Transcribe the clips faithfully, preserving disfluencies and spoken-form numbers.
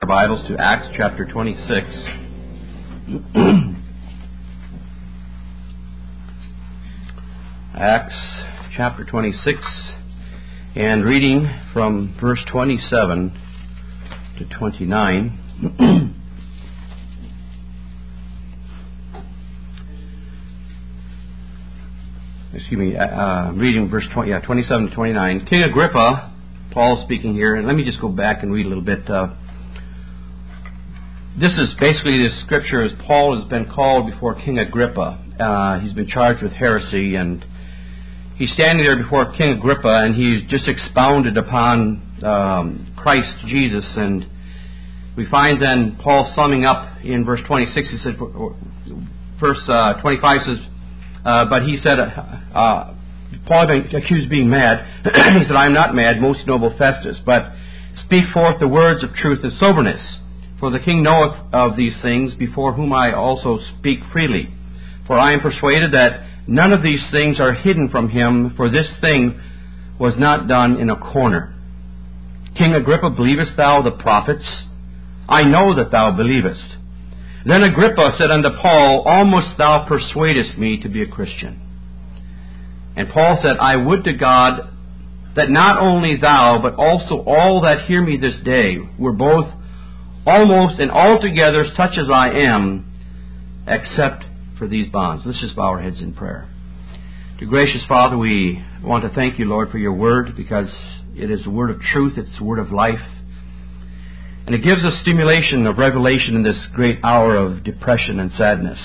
Our Bibles to Acts chapter twenty-six. Acts chapter twenty-six, and reading from verse twenty-seven to twenty-nine. Excuse me, uh, reading verse twenty, yeah, twenty-seven to twenty-nine. King Agrippa, Paul speaking here, and let me just go back and read a little bit. Uh, This is basically the scripture as Paul has been called before King Agrippa. Uh, he's been charged with heresy, and he's standing there before King Agrippa, and he's just expounded upon um, Christ Jesus. And we find then Paul summing up in verse twenty-six. He said, verse uh, twenty-five says, uh, but he said, uh, uh, Paul had been accused of being mad. He said, I am not mad, most noble Festus, but speak forth the words of truth and soberness. For the king knoweth of these things, before whom I also speak freely. For I am persuaded that none of these things are hidden from him, for this thing was not done in a corner. King Agrippa, believest thou the prophets? I know that thou believest. Then Agrippa said unto Paul, almost thou persuadest me to be a Christian. And Paul said, I would to God that not only thou, but also all that hear me this day, were both almost and altogether such as I am, except for these bonds. Let's just bow our heads in prayer. Dear gracious Father, we want to thank you, Lord, for your word, because it is a word of truth, it's a word of life. And it gives us stimulation of revelation in this great hour of depression and sadness.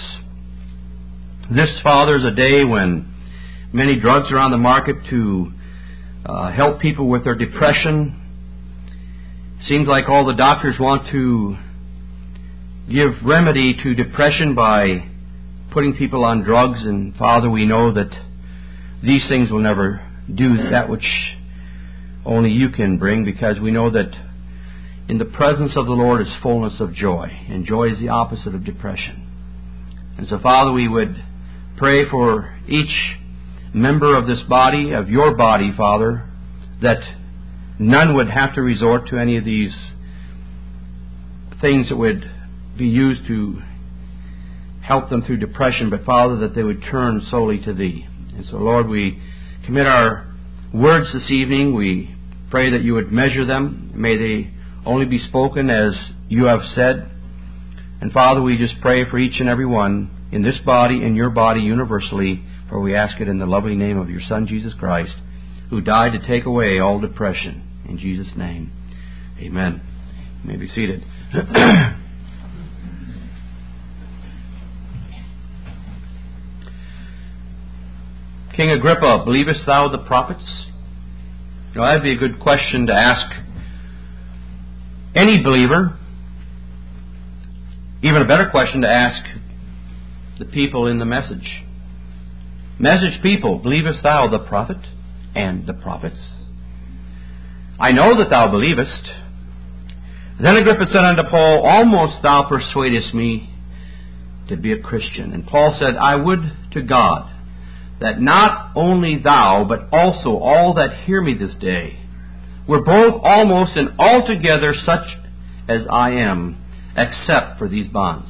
This, Father, is a day when many drugs are on the market to uh, help people with their depression. Seems like all the doctors want to give remedy to depression by putting people on drugs. And Father, we know that these things will never do that which only you can bring, because we know that in the presence of the Lord is fullness of joy, and joy is the opposite of depression. And so, Father, we would pray for each member of this body, of your body, Father, that none would have to resort to any of these things that would be used to help them through depression, but Father, that they would turn solely to Thee. And so, Lord, we commit our words this evening. We pray that you would measure them. May they only be spoken as you have said. And Father, we just pray for each and every one in this body, in your body universally, for we ask it in the lovely name of your Son, Jesus Christ, who died to take away all depression. In Jesus' name, amen. You may be seated. King Agrippa, believest thou the prophets? You know, that'd be a good question to ask any believer. Even a better question to ask the people in the message. Message people, believest thou the prophet and the prophets? I know that thou believest. Then Agrippa said unto Paul, almost thou persuadest me to be a Christian. And Paul said, I would to God that not only thou, but also all that hear me this day, were both almost and altogether such as I am, except for these bonds.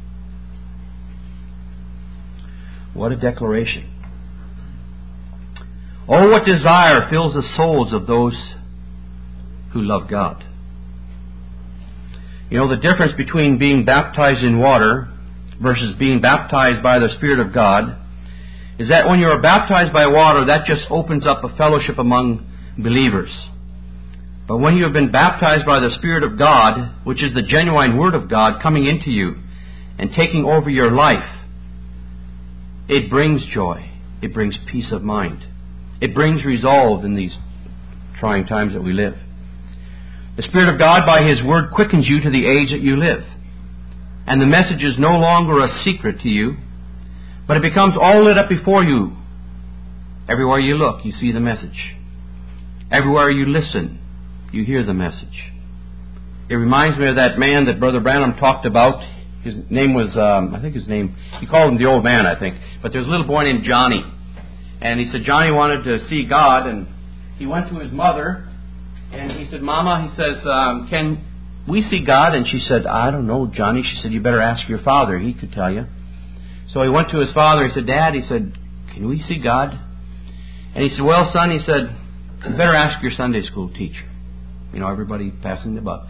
What a declaration. Oh, what desire fills the souls of those who love God. You know, the difference between being baptized in water versus being baptized by the Spirit of God is that when you are baptized by water, that just opens up a fellowship among believers. But when you have been baptized by the Spirit of God, which is the genuine Word of God coming into you and taking over your life, it brings joy. It brings peace of mind. It brings resolve in these trying times that we live. The Spirit of God, by His Word, quickens you to the age that you live. And the message is no longer a secret to you, but it becomes all lit up before you. Everywhere you look, you see the message. Everywhere you listen, you hear the message. It reminds me of that man that Brother Branham talked about. His name was, um, I think his name, he called him the old man, I think. But there's a little boy named Johnny. And he said Johnny wanted to see God, and he went to his mother. And he said, Mama, he says, um, can we see God? And she said, I don't know, Johnny. She said, you better ask your father. He could tell you. So he went to his father. He said, Dad, he said, can we see God? And he said, well, son, he said, you better ask your Sunday school teacher. You know, everybody passing the buck.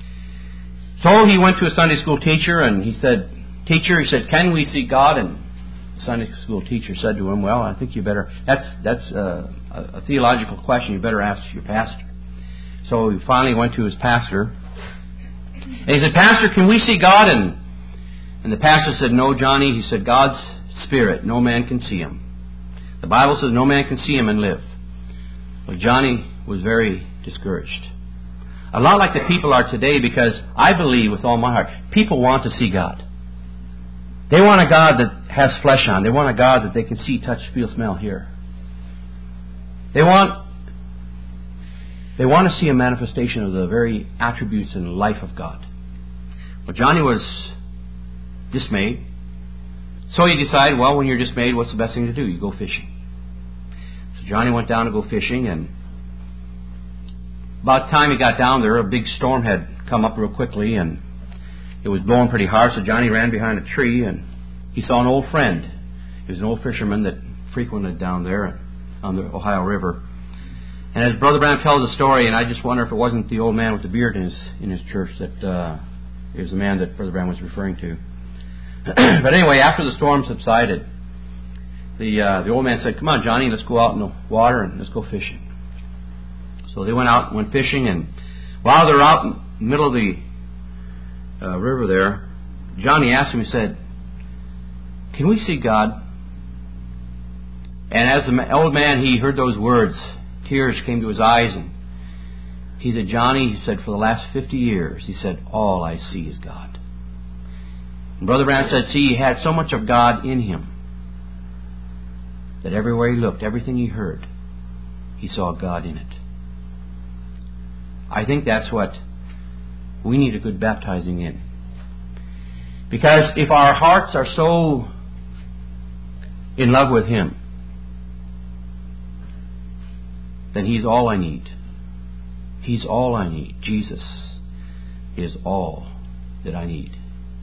So he went to a Sunday school teacher and he said, teacher, he said, can we see God? And the Sunday school teacher said to him, well, I think you better, that's that's a, a theological question. You better ask your pastor. So he finally went to his pastor. And he said, Pastor, can we see God? And, and the pastor said, no, Johnny. He said, God's Spirit, no man can see Him. The Bible says no man can see Him and live. Well, Johnny was very discouraged. A lot like the people are today, because I believe with all my heart, people want to see God. They want a God that has flesh on. They want a God that they can see, touch, feel, smell, hear. They want They want to see a manifestation of the very attributes and life of God. Well, Johnny was dismayed. So he decided, well, when you're dismayed, what's the best thing to do? You go fishing. So Johnny went down to go fishing, and about the time he got down there, a big storm had come up real quickly, and it was blowing pretty hard, so Johnny ran behind a tree, and he saw an old friend. He was an old fisherman that frequented down there on the Ohio River. And as Brother Branham tells the story, and I just wonder if it wasn't the old man with the beard in his in his church that uh, is the man that Brother Branham was referring to. But anyway, after the storm subsided, the uh, the old man said, "Come on, Johnny, let's go out in the water and let's go fishing." So they went out and went fishing, and while they're out in the middle of the uh, river there, Johnny asked him, he said, "Can we see God?" And as the old man, he heard those words. Tears came to his eyes, and he said, Johnny, he said, for the last fifty years, he said, all I see is God. And Brother Branham said, see, he had so much of God in him that everywhere he looked, everything he heard, he saw God in it. I think that's what we need a good baptizing in. Because if our hearts are so in love with Him, then He's all I need. He's all I need. Jesus is all that I need.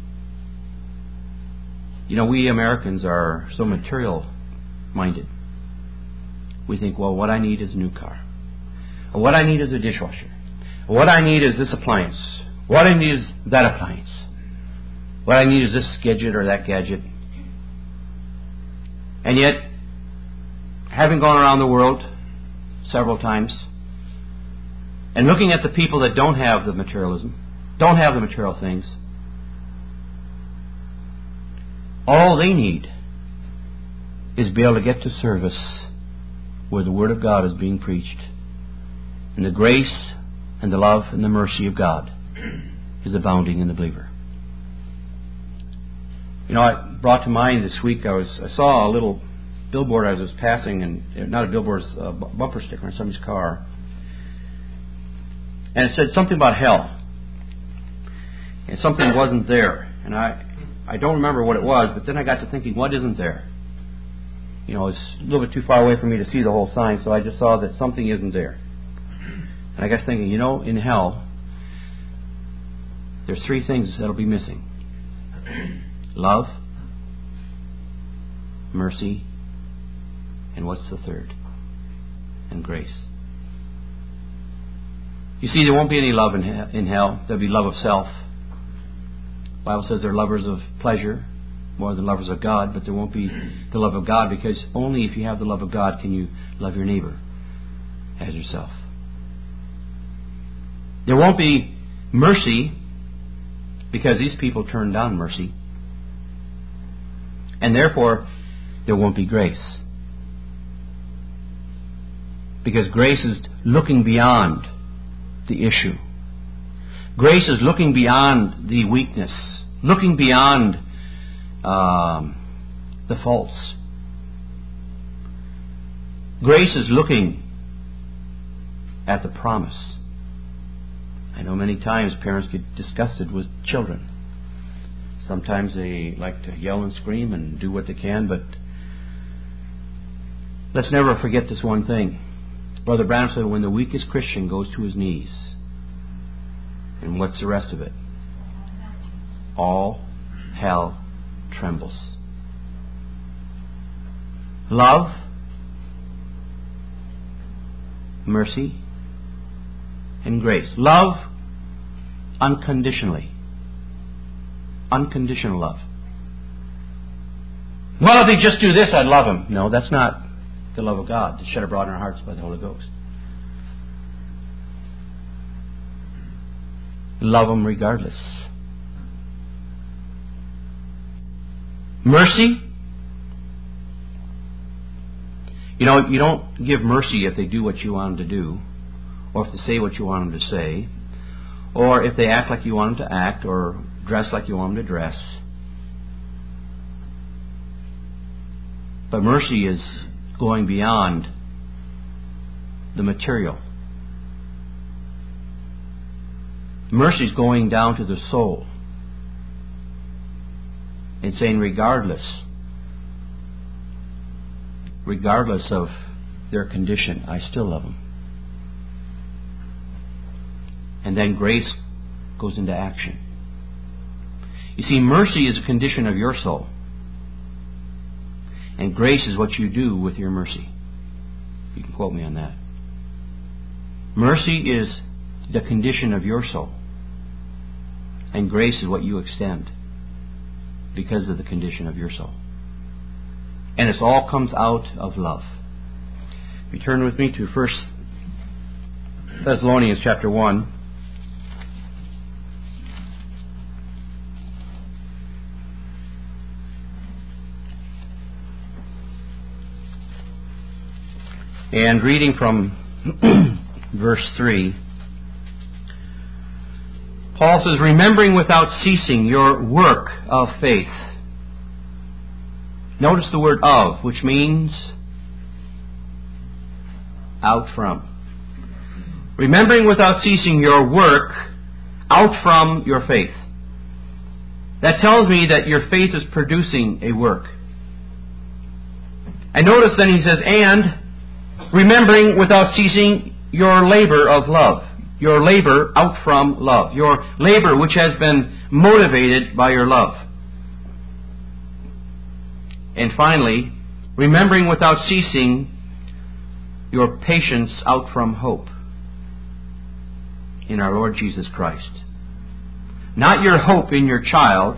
You know, we Americans are so material-minded. We think, well, what I need is a new car. Or what I need is a dishwasher. Or what I need is this appliance. What I need is that appliance. What I need is this gadget or that gadget. And yet, having gone around the world several times, and looking at the people that don't have the materialism, don't have the material things, all they need is be able to get to service where the Word of God is being preached, and the grace and the love and the mercy of God is abounding in the believer. You know, I brought to mind this week, I was I saw a little billboard as I was passing, and not a billboard, it was a bumper sticker on somebody's car. And it said something about hell. And something wasn't there. And I I don't remember what it was, but then I got to thinking, what isn't there? You know, it's a little bit too far away for me to see the whole sign, so I just saw that something isn't there. And I got thinking, you know, in hell, there's three things that'll be missing. Love, mercy, and what's the third? And grace. You see, there won't be any love in he- in hell. There'll be love of self. The Bible says they're lovers of pleasure more than lovers of God, but there won't be the love of God, because only if you have the love of God can you love your neighbor as yourself. There won't be mercy, because these people turned down mercy. And therefore, there won't be grace. Because grace is looking beyond the issue. Grace is looking beyond the weakness, looking beyond um, the faults. Grace is looking at the promise. I know many times parents get disgusted with children. Sometimes they like to yell and scream and do what they can, but let's never forget this one thing. Brother Branham said, when the weakest Christian goes to his knees And what's the rest of it? All hell trembles. Love, mercy, and grace. Love unconditionally. Unconditional love. Well, if he just do this, I'd love him. No, that's not the love of God that's shed abroad in our hearts by the Holy Ghost. Love him regardless. Mercy. You know, you don't give mercy if they do what you want them to do, or if they say what you want them to say, or if they act like you want them to act, or dress like you want them to dress. But mercy is going beyond the material. Mercy is going down to the soul and saying, regardless, regardless of their condition, I still love them. And then grace goes into action. You see, mercy is a condition of your soul. And grace is what you do with your mercy. You can quote me on that. Mercy is the condition of your soul. And grace is what you extend because of the condition of your soul. And it all comes out of love. If you turn with me to First Thessalonians chapter one. And reading from verse three, Paul says, remembering without ceasing your work of faith. Notice the word of, which means out from. Remembering without ceasing your work out from your faith. That tells me that your faith is producing a work. And notice then he says, and remembering without ceasing your labor of love. Your labor out from love. Your labor which has been motivated by your love. And finally, remembering without ceasing your patience out from hope in our Lord Jesus Christ. Not your hope in your child.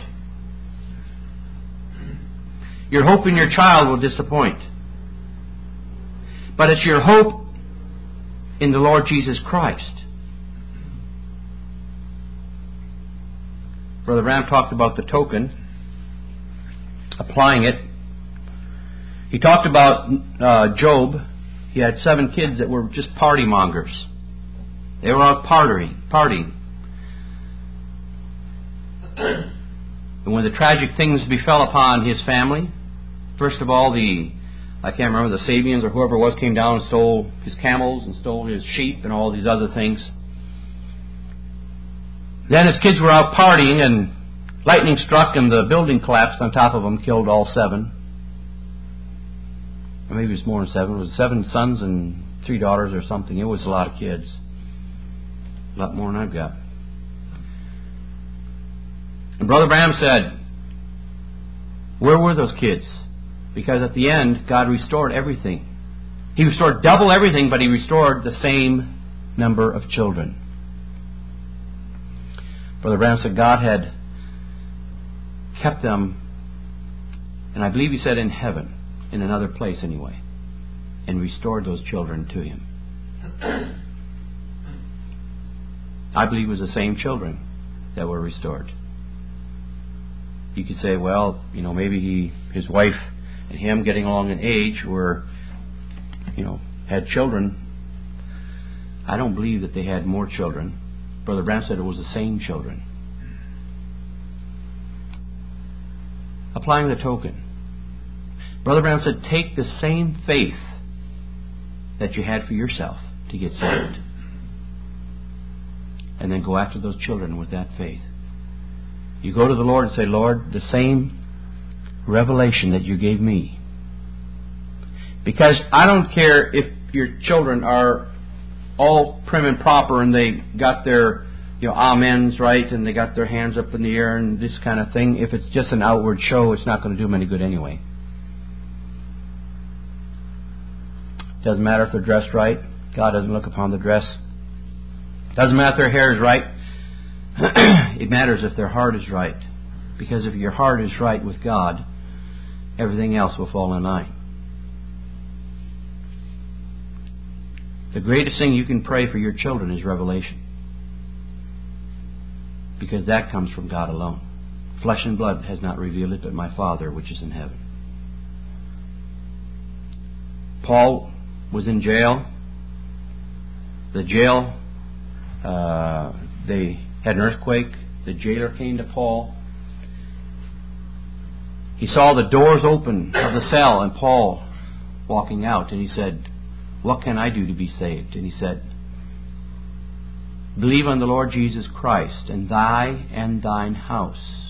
Your hope in your child will disappoint. But it's your hope in the Lord Jesus Christ. Brother Ram talked about the token, applying it. He talked about uh, Job. He had seven kids that were just party mongers. They were out partying, partying. And when the tragic things befell upon his family, first of all, the I can't remember, the Sabians or whoever it was came down and stole his camels and stole his sheep and all these other things. Then his kids were out partying and lightning struck and the building collapsed on top of them, killed all seven. Or maybe it was more than seven. It was seven sons and three daughters or something. It was a lot of kids. A lot more than I've got. And Brother Branham said, where were those kids? Because at the end, God restored everything. He restored double everything, but He restored the same number of children. Brother Branham said God had kept them, and I believe he said in heaven, in another place anyway, and restored those children to Him. I believe it was the same children that were restored. You could say, well, you know, maybe he, his wife and him getting along in age were, you know, had children. I don't believe that they had more children. Brother Branham said it was the same children. Applying the token. Brother Branham said, take the same faith that you had for yourself to get saved. And then go after those children with that faith. You go to the Lord and say, Lord, the same revelation that you gave me. Because I don't care if your children are all prim and proper and they got their you know, amens, right, and they got their hands up in the air and this kind of thing. If it's just an outward show, it's not going to do them any good anyway. Doesn't matter if they're dressed right. God doesn't look upon the dress. Doesn't matter if their hair is right. It matters if their heart is right. Because if your heart is right with God, everything else will fall in line. The greatest thing you can pray for your children is revelation. Because that comes from God alone. Flesh and blood has not revealed it, but my Father which is in heaven. Paul was in jail. The jail, uh, they had an earthquake. The jailer came to Paul. He saw the doors open of the cell and Paul walking out, and he said, "What can I do to be saved?" And he said, "Believe on the Lord Jesus Christ, and thy and thine house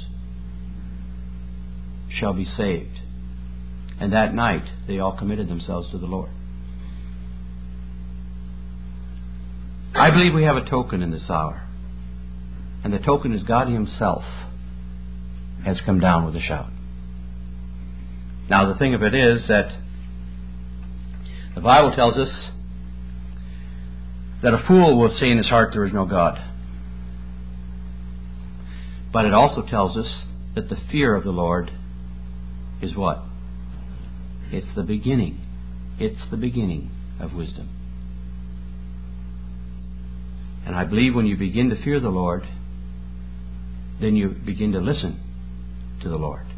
shall be saved." And that night they all committed themselves to the Lord. I believe we have a token in this hour. And the token is God Himself has come down with a shout. Now the thing of it is that the Bible tells us that a fool will say in his heart there is no God. But it also tells us that the fear of the Lord is what? It's the beginning. It's the beginning of wisdom. And I believe when you begin to fear the Lord, then you begin to listen to the Lord.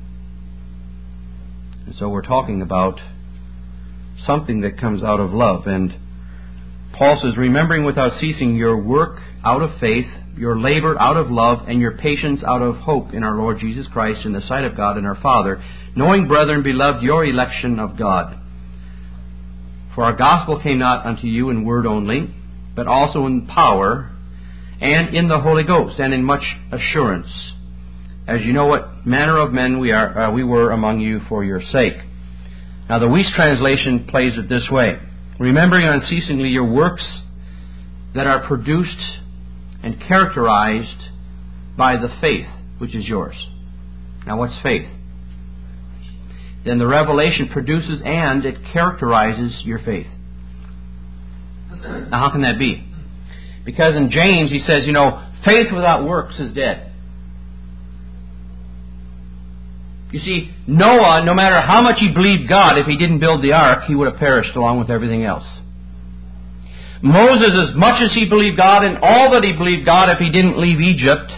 And so we're talking about something that comes out of love. And Paul says, "Remembering without ceasing your work out of faith, your labor out of love, and your patience out of hope in our Lord Jesus Christ in the sight of God and our Father, knowing, brethren, beloved, your election of God. For our gospel came not unto you in word only, but also in power, and in the Holy Ghost, and in much assurance, as you know what manner of men we are, uh, we were among you for your sake." Now the Weiss translation plays it this way: "Remembering unceasingly your works that are produced and characterized by the faith which is yours." Now what's faith? Then the revelation produces and it characterizes your faith. Now how can that be? Because in James he says, you know, faith without works is dead. You see, Noah, no matter how much he believed God, if he didn't build the ark, he would have perished along with everything else. Moses, as much as he believed God and all that he believed God, if he didn't leave Egypt,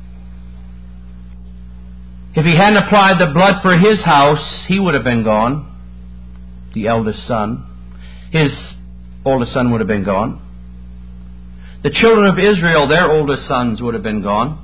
if he hadn't applied the blood for his house, he would have been gone. The eldest son. His oldest son would have been gone. The children of Israel, their oldest sons would have been gone.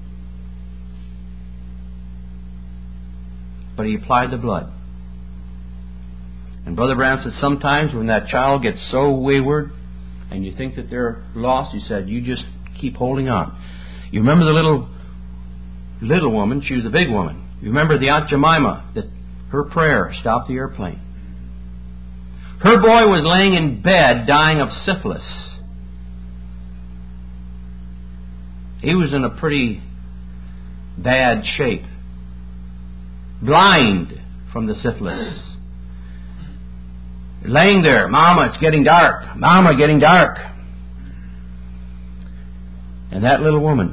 But he applied the blood. And Brother Branham said sometimes when that child gets so wayward and you think that they're lost, he said, you just keep holding on. You remember the little little woman, she was a big woman. You remember the Aunt Jemima, that her prayer stopped the airplane. Her boy was laying in bed dying of syphilis. He was in a pretty bad shape. Blind from the syphilis. Laying there, "Mama, it's getting dark. Mama, getting dark." And that little woman,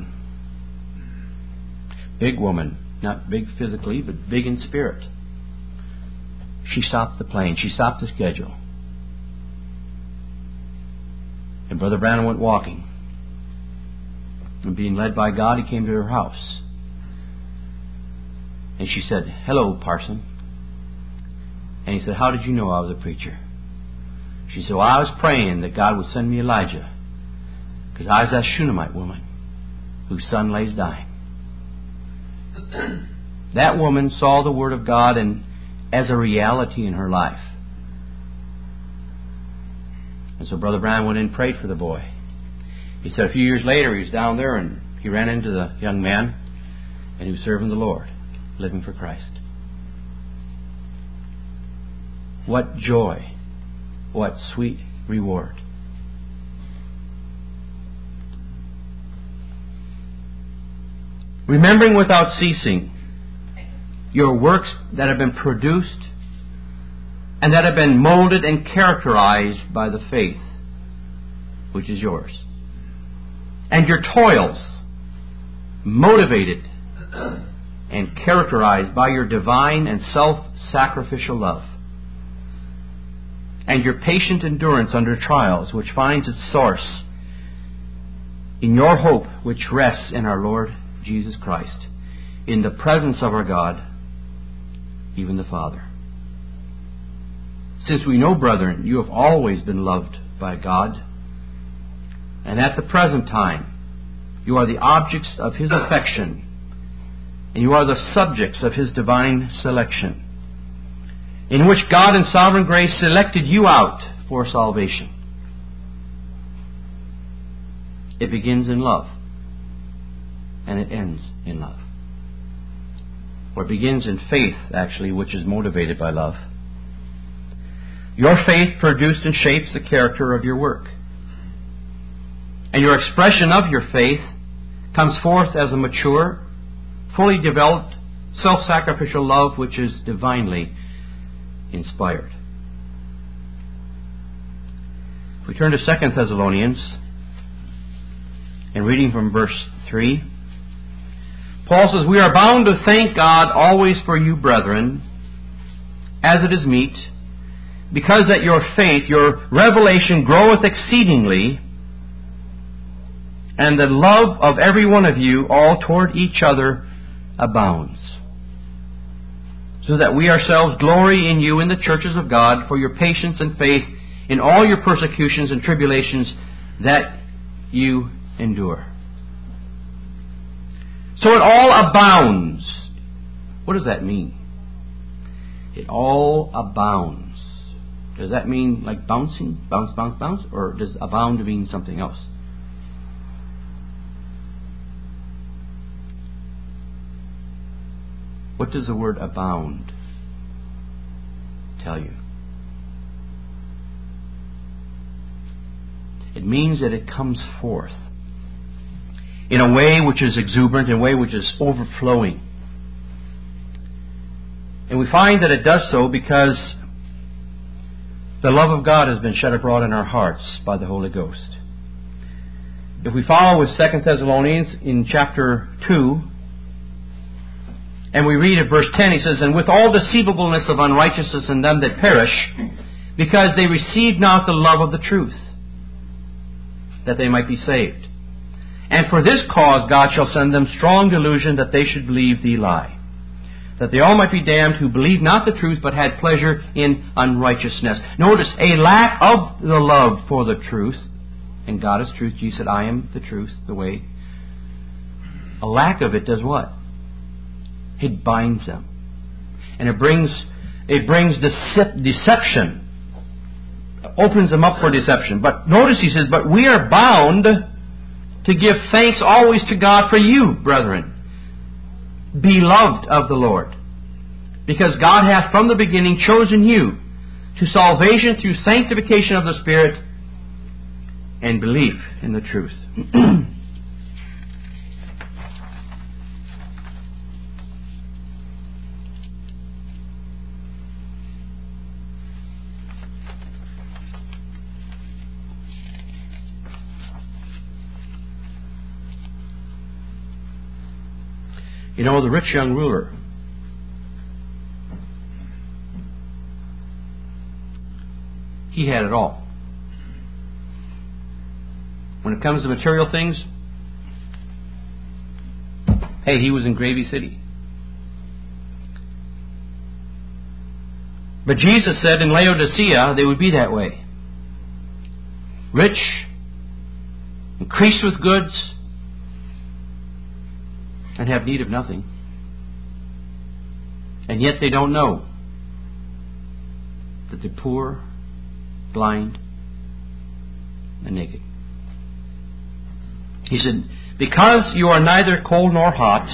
big woman, not big physically, but big in spirit, she stopped the plane. She stopped the schedule. And Brother Branham went walking. And being led by God, he came to her house. And she said, "Hello, parson." And he said, "How did you know I was a preacher?" She said, "Well, I was praying that God would send me Elijah, because I was that Shunammite woman whose son lays dying." That woman saw the Word of God and as a reality in her life. And so Brother Brown went in and prayed for the boy. He said a few years later he was down there and he ran into the young man and he was serving the Lord, living for Christ. What joy, what sweet reward. remembering without ceasing your works that have been produced and that have been molded and characterized by the faith which is yours, and your toils motivated and characterized by your divine and self-sacrificial love, and your patient endurance under trials, which finds its source in your hope, which rests in our Lord Jesus Christ, in the presence of our God, even the Father. Since we know, brethren, you have always been loved by God, and at the present time you are the objects of His affection, and you are the subjects of His divine selection, in which God in sovereign grace selected you out for salvation. It begins in love, and it ends in love. Or it begins in faith, actually, which is motivated by love. Your faith produced and shapes the character of your work. And your expression of your faith comes forth as a mature, fully developed, self-sacrificial love which is divinely inspired. If we turn to Second Thessalonians, and reading from verse three, Paul says, "We are bound to thank God always for you, brethren, as it is meet, because that your faith, your revelation groweth exceedingly, and the love of every one of you all toward each other abounds, so that we ourselves glory in you in the churches of God for your patience and faith in all your persecutions and tribulations that you endure." So it all abounds. What does that mean? It all abounds. Does that mean like bouncing? Bounce, bounce, bounce? Or does abound mean something else? What does the word abound tell you? It means that it comes forth in a way which is exuberant, in a way which is overflowing. And we find that it does so because the love of God has been shed abroad in our hearts by the Holy Ghost. If we follow with Second Thessalonians in chapter two, and we read at verse ten, he says, "And with all deceivableness of unrighteousness in them that perish, because they received not the love of the truth, that they might be saved. And for this cause God shall send them strong delusion, that they should believe the lie, that they all might be damned who believed not the truth, but had pleasure in unrighteousness." Notice, a lack of the love for the truth, and God is truth. Jesus said, "I am the truth, the way." A lack of it does what? It binds them. And it brings it brings decep- deception. It opens them up for deception. But notice he says, "But we are bound to give thanks always to God for you, brethren, beloved of the Lord, because God hath from the beginning chosen you to salvation through sanctification of the Spirit and belief in the truth." You know, the rich young ruler, he had it all. When it comes to material things, hey, he was in Gravy City. But Jesus said in Laodicea they would be that way. Rich, increased with goods, and have need of nothing. And yet they don't know that they're poor, blind, and naked. He said, "Because you are neither cold nor hot,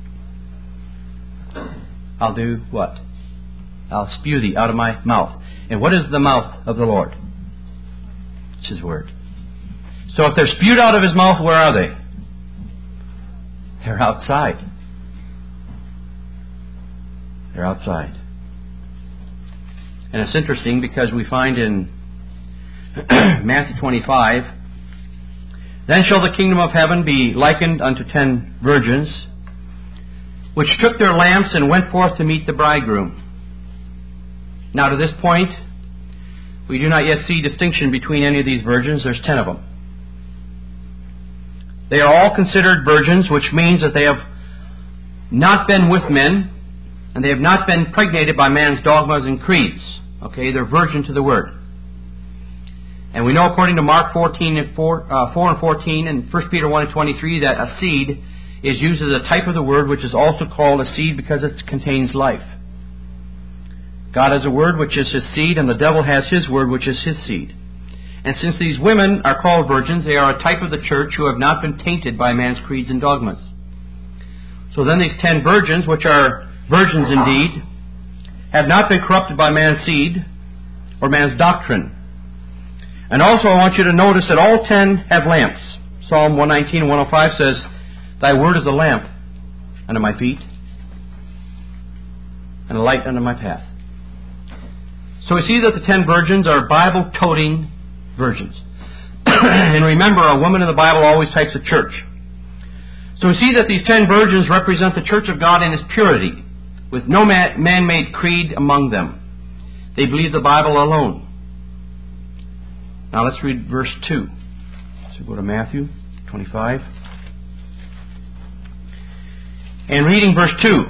I'll do what? I'll spew thee out of my mouth." And what is the mouth of the Lord? It's His Word. So if they're spewed out of His mouth, where are they? They're outside. They're outside. And it's interesting because we find in Matthew twenty-five, "Then shall the kingdom of heaven be likened unto ten virgins, which took their lamps and went forth to meet the bridegroom." Now to this point, we do not yet see distinction between any of these virgins. There's ten of them. They are all considered virgins, which means that they have not been with men, and they have not been impregnated by man's dogmas and creeds. Okay, they're virgin to the Word. And we know according to Mark fourteen and four, uh, four and fourteen and First Peter one and twenty-three that a seed is used as a type of the Word, which is also called a seed because it contains life. God has a Word which is His seed, and the devil has his Word which is his seed. And since these women are called virgins, they are a type of the church who have not been tainted by man's creeds and dogmas. So then these ten virgins, which are virgins indeed, have not been corrupted by man's seed or man's doctrine. And also I want you to notice that all ten have lamps. Psalm one nineteen and one oh five says, "Thy word is a lamp unto my feet, and a light unto my path." So we see that the ten virgins are Bible-toting virgins. And remember, a woman in the Bible always types a church. So we see that these ten virgins represent the church of God in its purity, with no man-made creed among them. They believe the Bible alone. Now let's read verse two. So go to Matthew twenty-five. And reading verse two.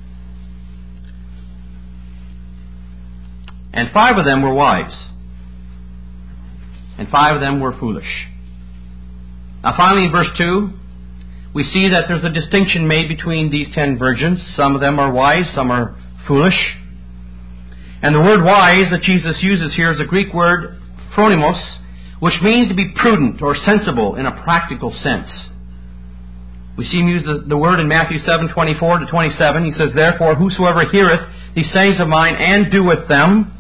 "And five of them were wise, and five of them were foolish." Now finally in verse two, we see that there's a distinction made between these ten virgins. Some of them are wise, some are foolish. And the word wise that Jesus uses here is a Greek word, phronimos, which means to be prudent or sensible in a practical sense. We see him use the, the word in Matthew seven twenty-four to twenty-seven. He says, "Therefore whosoever heareth these sayings of mine and doeth them,"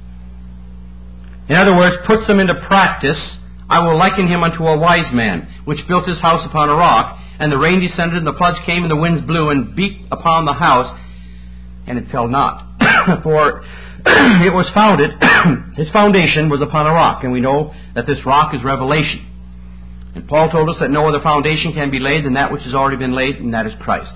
in other words, puts them into practice, "I will liken him unto a wise man, which built his house upon a rock, and the rain descended, and the floods came, and the winds blew, and beat upon the house, and it fell not. For it was founded," his foundation was upon a rock, and we know that this rock is revelation. And Paul told us that no other foundation can be laid than that which has already been laid, and that is Christ.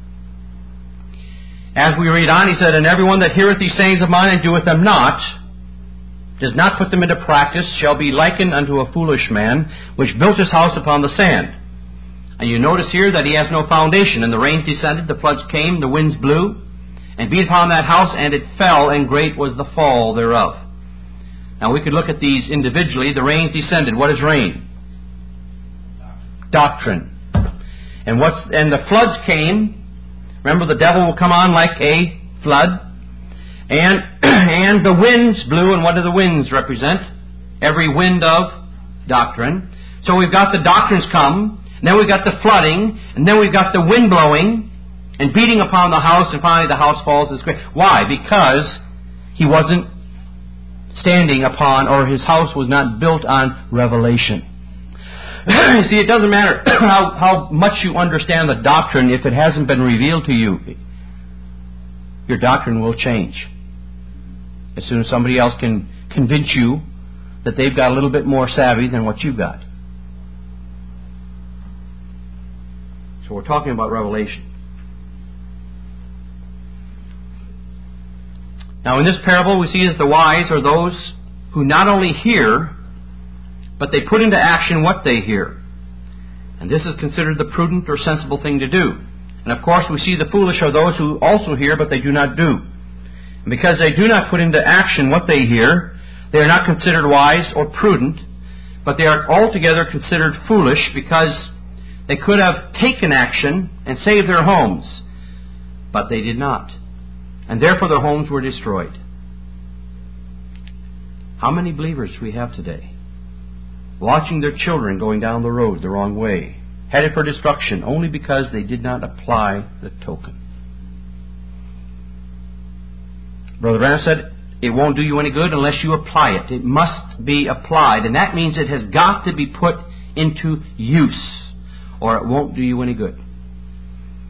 As we read on, he said, "And everyone that heareth these sayings of mine and doeth them not, does not put them into practice, shall be likened unto a foolish man, which built his house upon the sand." And you notice here that he has no foundation. "And the rains descended, the floods came, the winds blew, and beat upon that house, and it fell, and great was the fall thereof." Now we could look at these individually. The rains descended. What is rain? Doctrine. And what's and the floods came. Remember, the devil will come on like a flood. And and the winds blew, and what do the winds represent? Every wind of doctrine. So we've got the doctrines come, and then we've got the flooding, and then we've got the wind blowing and beating upon the house, and finally the house falls. Why? Because he wasn't standing upon, or his house was not built on revelation. You see, it doesn't matter how, how much you understand the doctrine if it hasn't been revealed to you. Your doctrine will change. As soon as somebody else can convince you that they've got a little bit more savvy than what you've got. So we're talking about revelation. Now in this parable we see that the wise are those who not only hear, but they put into action what they hear. And this is considered the prudent or sensible thing to do. And of course we see the foolish are those who also hear, but they do not do. And because they do not put into action what they hear, they are not considered wise or prudent, but they are altogether considered foolish, because they could have taken action and saved their homes, but they did not. And therefore their homes were destroyed. How many believers we have today watching their children going down the road the wrong way, headed for destruction, only because they did not apply the token. Brother Branham said, it won't do you any good unless you apply it. It must be applied, and that means it has got to be put into use, or it won't do you any good.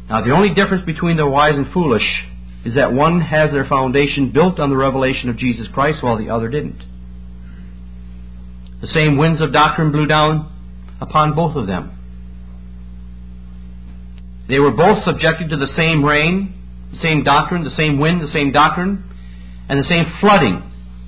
Now, the only difference between the wise and foolish is that one has their foundation built on the revelation of Jesus Christ while the other didn't. The same winds of doctrine blew down upon both of them. They were both subjected to the same rain, the same doctrine, the same wind, the same doctrine, and the same flooding,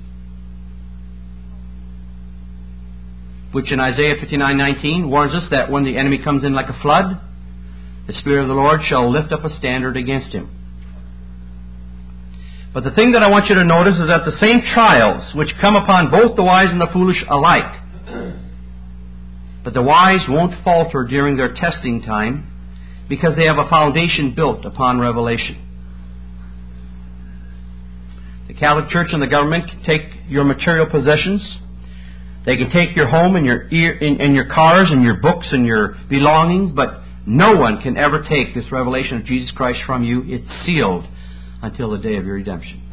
which in Isaiah fifty-nine nineteen warns us that when the enemy comes in like a flood, the Spirit of the Lord shall lift up a standard against him. But the thing that I want you to notice is that the same trials which come upon both the wise and the foolish alike, but the wise won't falter during their testing time because they have a foundation built upon revelation. The Catholic Church and the government can take your material possessions. They can take your home and your ear, and, and your cars and your books and your belongings, but no one can ever take this revelation of Jesus Christ from you. It's sealed until the day of your redemption.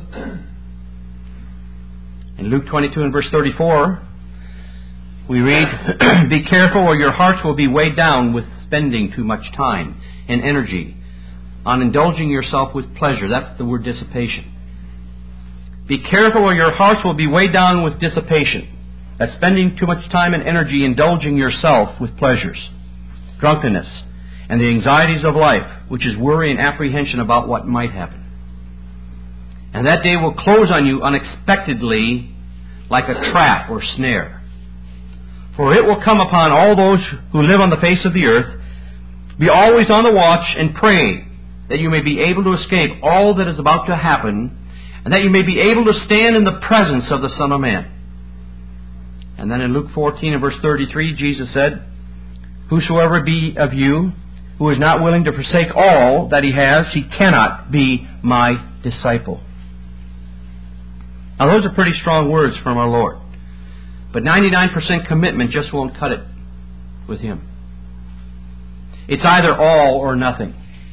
In Luke twenty-two and verse thirty-four, we read, "Be careful or your hearts will be weighed down with spending too much time and energy on indulging yourself with pleasure." That's the word dissipation. Be careful or your hearts will be weighed down with dissipation. That's spending too much time and energy indulging yourself with pleasures, drunkenness, and the anxieties of life, which is worry and apprehension about what might happen. And that day will close on you unexpectedly like a trap or snare. For it will come upon all those who live on the face of the earth. Be always on the watch and pray that you may be able to escape all that is about to happen, and that you may be able to stand in the presence of the Son of Man. And then in Luke fourteen and verse thirty-three, Jesus said, "Whosoever be of you who is not willing to forsake all that he has, he cannot be my disciple." Now those are pretty strong words from our Lord. But ninety-nine percent commitment just won't cut it with Him. It's either all or nothing.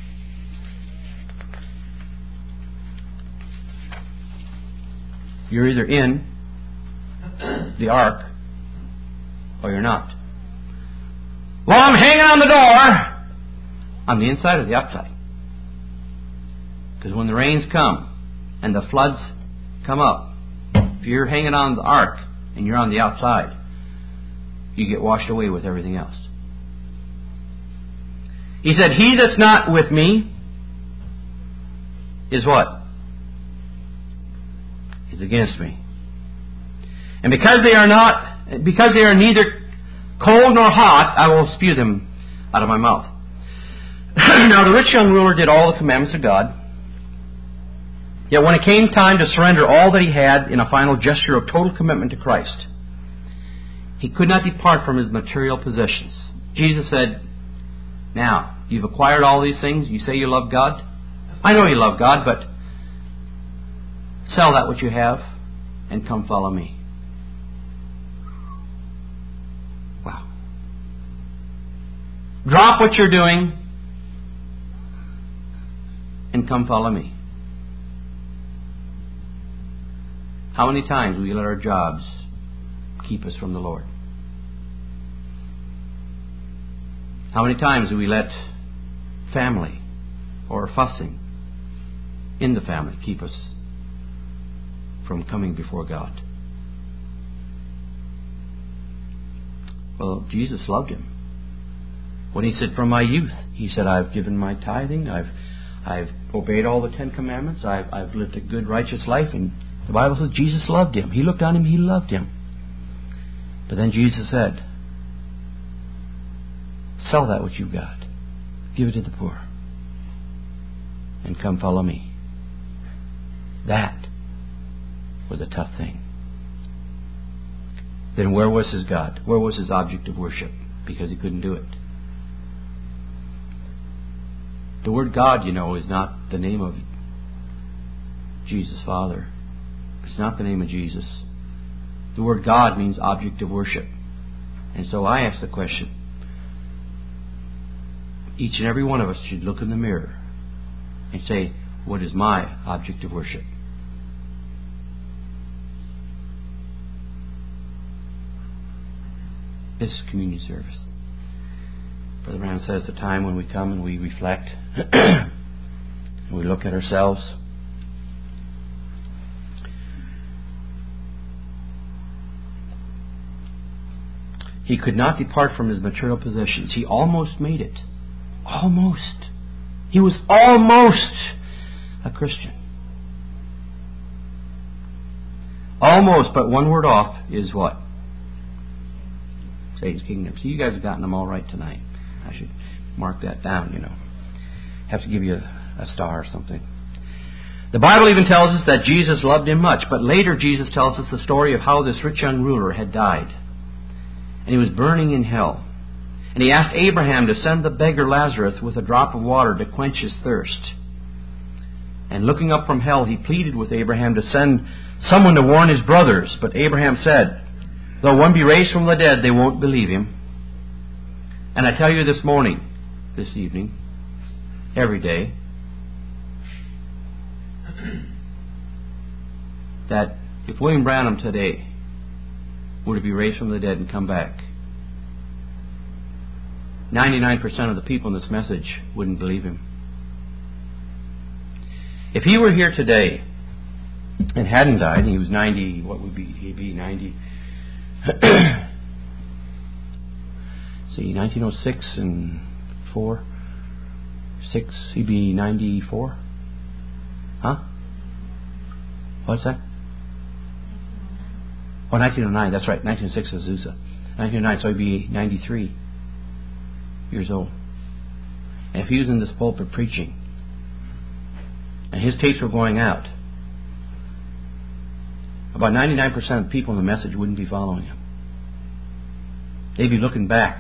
You're either in the ark or you're not. Well, I'm hanging on the door. On the inside or the outside? Because when the rains come and the floods come up, if you're hanging on the ark and you're on the outside, you get washed away with everything else. He said, "He that's not with me is what? Is against me. And because they are not, because they are neither cold nor hot, I will spew them out of my mouth." Now the rich young ruler did all the commandments of God. Yet when it came time to surrender all that he had in a final gesture of total commitment to Christ, he could not depart from his material possessions. Jesus said, "Now, you've acquired all these things. You say you love God. I know you love God, but sell that which you have and come follow me." Wow. Drop what you're doing and come follow me. How many times do we let our jobs keep us from the Lord? How many times do we let family or fussing in the family keep us from coming before God? Well, Jesus loved him. When he said, "From my youth," he said, "I've given my tithing, I've I've obeyed all the Ten Commandments, I've I've lived a good, righteous life." And the Bible says Jesus loved him. He looked on him, he loved him. But then Jesus said, "Sell that which you've got, give it to the poor, and come follow me." That was a tough thing. Then where was his God? Where was his object of worship? Because he couldn't do it. The word God, you know, is not the name of Jesus' Father. It's not the name of Jesus. The word God means object of worship. And so I ask the question, each and every one of us should look in the mirror and say, what is my object of worship? This communion service. Brother Branham says the time when we come and we reflect and we look at ourselves. He could not depart from his material possessions. He almost made it. Almost. He was almost a Christian. Almost, but one word off is what? Satan's kingdom. So you guys have gotten them all right tonight. I should mark that down, you know. Have to give you a, a star or something. The Bible even tells us that Jesus loved him much, but later Jesus tells us the story of how this rich young ruler had died. And he was burning in hell. And he asked Abraham to send the beggar Lazarus with a drop of water to quench his thirst. And looking up from hell, he pleaded with Abraham to send someone to warn his brothers. But Abraham said, though one be raised from the dead, they won't believe him. And I tell you this morning, this evening, every day, that if William Branham today were to be raised from the dead and come back, ninety-nine percent of the people in this message wouldn't believe him. If he were here today and hadn't died, and he was ninety, what would be, he'd be ninety, see, nineteen oh six and four, six, he'd be ninety-four? Huh? What's that? Oh, nineteen oh nine, that's right. nineteen oh six was Azusa. nineteen oh nine, so he'd be ninety-three years old. And if he was in this pulpit preaching, and his tapes were going out, about ninety-nine percent of the people in the message wouldn't be following him. They'd be looking back.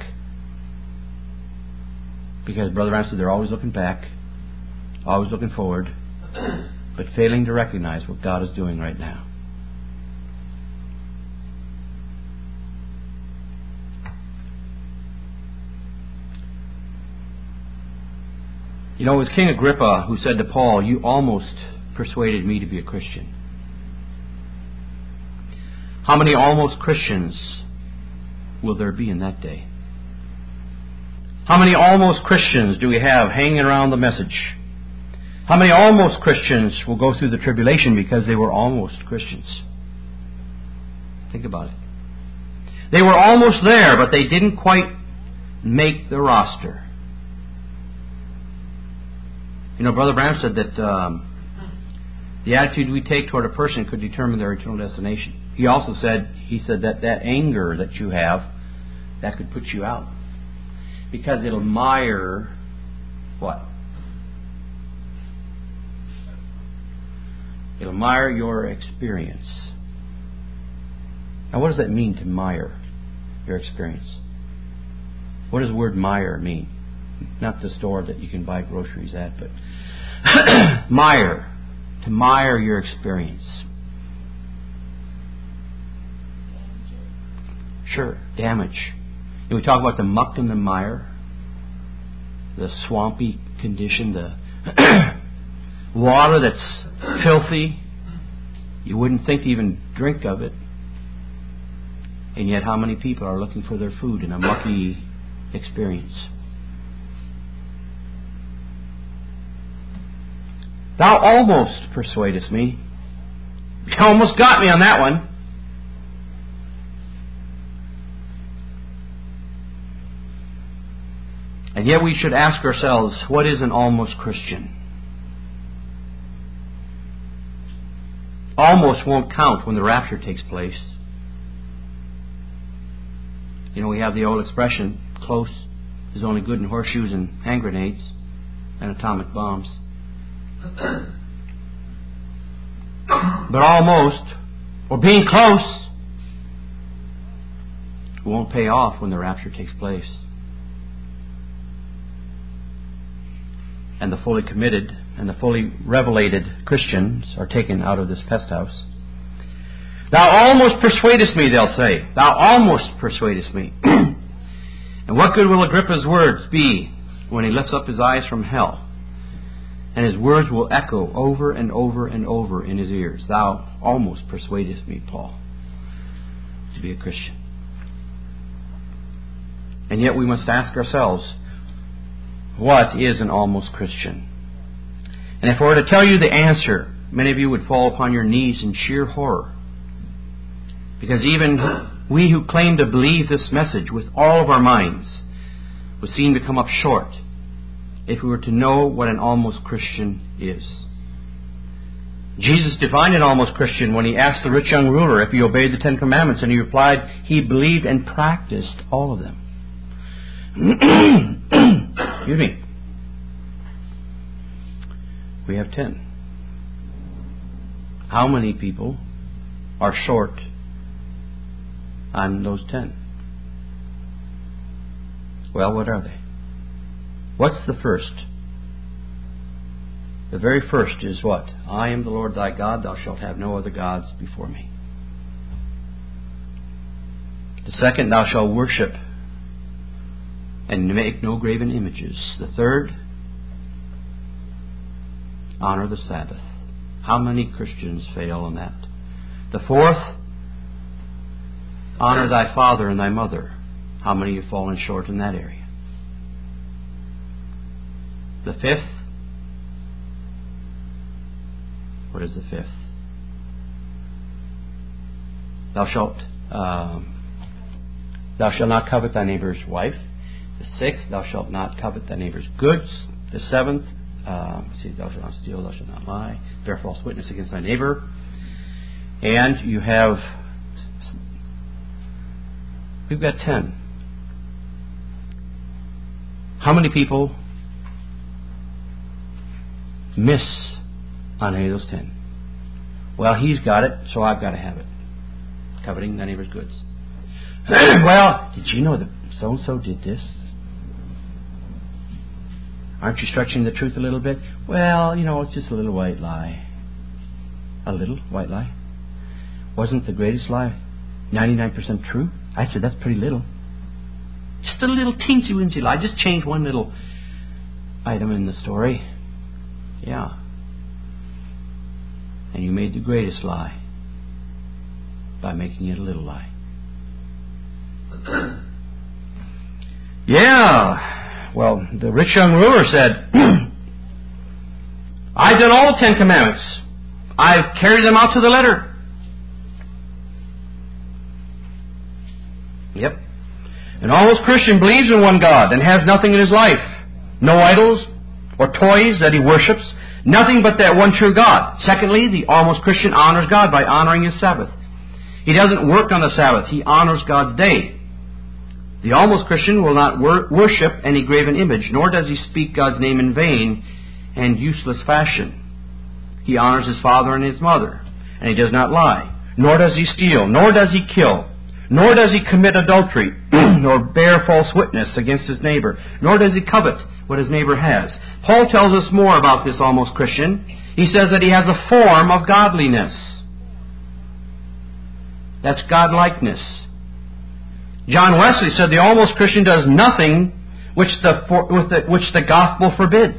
Because Brother Branham said they're always looking back, always looking forward, but failing to recognize what God is doing right now. You know, it was King Agrippa who said to Paul, you almost persuaded me to be a Christian. How many almost Christians will there be in that day? How many almost Christians do we have hanging around the message? How many almost Christians will go through the tribulation because they were almost Christians? Think about it. They were almost there, but they didn't quite make the roster. You know, Brother Branham said that um, the attitude we take toward a person could determine their eternal destination. He also said, he said that that anger that you have, that could put you out. Because it'll mire what? It'll mire your experience. Now, what does that mean to mire your experience? What does the word mire mean? Not the store that you can buy groceries at, but mire. To mire your experience. Sure, damage. And we talk about the muck and the mire, the swampy condition, the water that's filthy. You wouldn't think to even drink of it. And yet how many people are looking for their food in a mucky experience? Thou almost persuadest me. You almost got me on that one. And yet we should ask ourselves, what is an almost Christian? Almost won't count when the rapture takes place. You know, we have the old expression, close is only good in horseshoes and hand grenades and atomic bombs. But almost, or being close, won't pay off when the rapture takes place. And the fully committed and the fully revelated Christians are taken out of this pest house. Thou almost persuadest me, they'll say. Thou almost persuadest me. And what good will Agrippa's words be when he lifts up his eyes from hell? And his words will echo over and over and over in his ears. Thou almost persuadest me, Paul, to be a Christian. And yet we must ask ourselves, What is an almost Christian? And if I were to tell you the answer, many of you would fall upon your knees in sheer horror. Because even we who claim to believe this message with all of our minds would seem to come up short if we were to know what an almost Christian is. Jesus defined an almost Christian when He asked the rich young ruler if he obeyed the Ten Commandments, and he replied he believed and practiced all of them. Excuse me. We have ten. How many people are short on those ten? Well, what are they? What's the first? The very first is what? I am the Lord thy God, thou shalt have no other gods before me. The second, thou shalt worship and make no graven images. The third, honor the Sabbath. How many Christians fail on that? The fourth, honor thy father and thy mother. How many have fallen short in that area? The fifth, what is the fifth? Thou shalt um, thou shalt not covet thy neighbor's wife. The sixth, thou shalt not covet thy neighbor's goods. The seventh, uh, see, thou shalt not steal, thou shalt not lie, bear false witness against thy neighbor. And you have, we've got ten. How many people miss on any of those ten? Well, he's got it, so I've got to have it. Coveting thy neighbor's goods. Well, did you know that so-and-so did this? Aren't you stretching the truth a little bit? Well, you know, it's just a little white lie. A little white lie? Wasn't the greatest lie ninety-nine percent true? I said, that's pretty little. Just a little teensy-weensy lie. Just change one little item in the story. Yeah. And you made the greatest lie by making it a little lie. Yeah. Well, the rich young ruler said, I've done all the Ten Commandments. I've carried them out to the letter. Yep. An almost Christian believes in one God and has nothing in his life. No idols or toys that he worships. Nothing but that one true God. Secondly, the almost Christian honors God by honoring His Sabbath. He doesn't work on the Sabbath. He honors God's day. The almost Christian will not wor- worship any graven image, nor does he speak God's name in vain and useless fashion. He honors his father and his mother, and he does not lie. Nor does he steal, nor does he kill, nor does he commit adultery, nor bear false witness against his neighbor, nor does he covet what his neighbor has. Paul tells us more about this almost Christian. He says that he has a form of godliness. That's godlikeness. John Wesley said the almost Christian does nothing which the, for, with the, which the gospel forbids.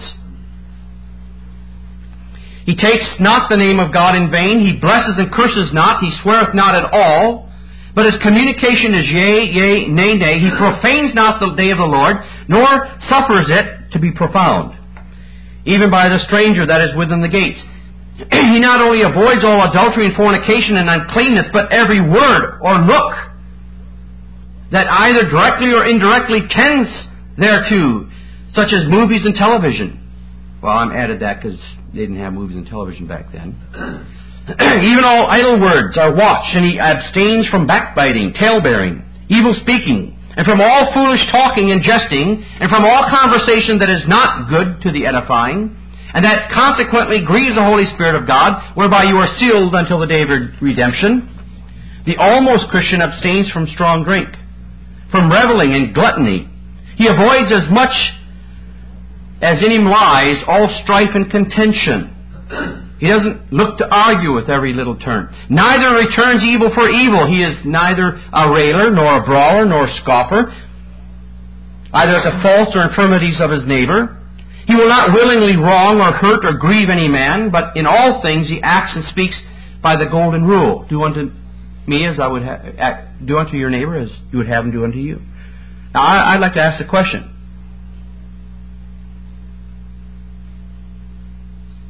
He takes not the name of God in vain. He blesses and curses not. He sweareth not at all. But his communication is yea, yea, nay, nay. He profanes not the day of the Lord, nor suffers it to be profound, even by the stranger that is within the gates. He not only avoids all adultery and fornication and uncleanness, but every word or look that either directly or indirectly tends thereto, such as movies and television. Well, I'm added that because they didn't have movies and television back then. Even all idle words are watched, and he abstains from backbiting, tale-bearing, evil speaking, and from all foolish talking and jesting, and from all conversation that is not good to the edifying, and that consequently grieves the Holy Spirit of God, whereby you are sealed until the day of redemption. The almost Christian abstains from strong drink, from reveling and gluttony. He avoids as much as in him lies all strife and contention. He doesn't look to argue with every little turn. Neither returns evil for evil. He is neither a railer, nor a brawler, nor a scoffer, either at the faults or infirmities of his neighbor. He will not willingly wrong or hurt or grieve any man, but in all things he acts and speaks by the golden rule. Do unto me as I would ha- do unto your neighbor as you would have him do unto you. Now, I, I'd like to ask the question: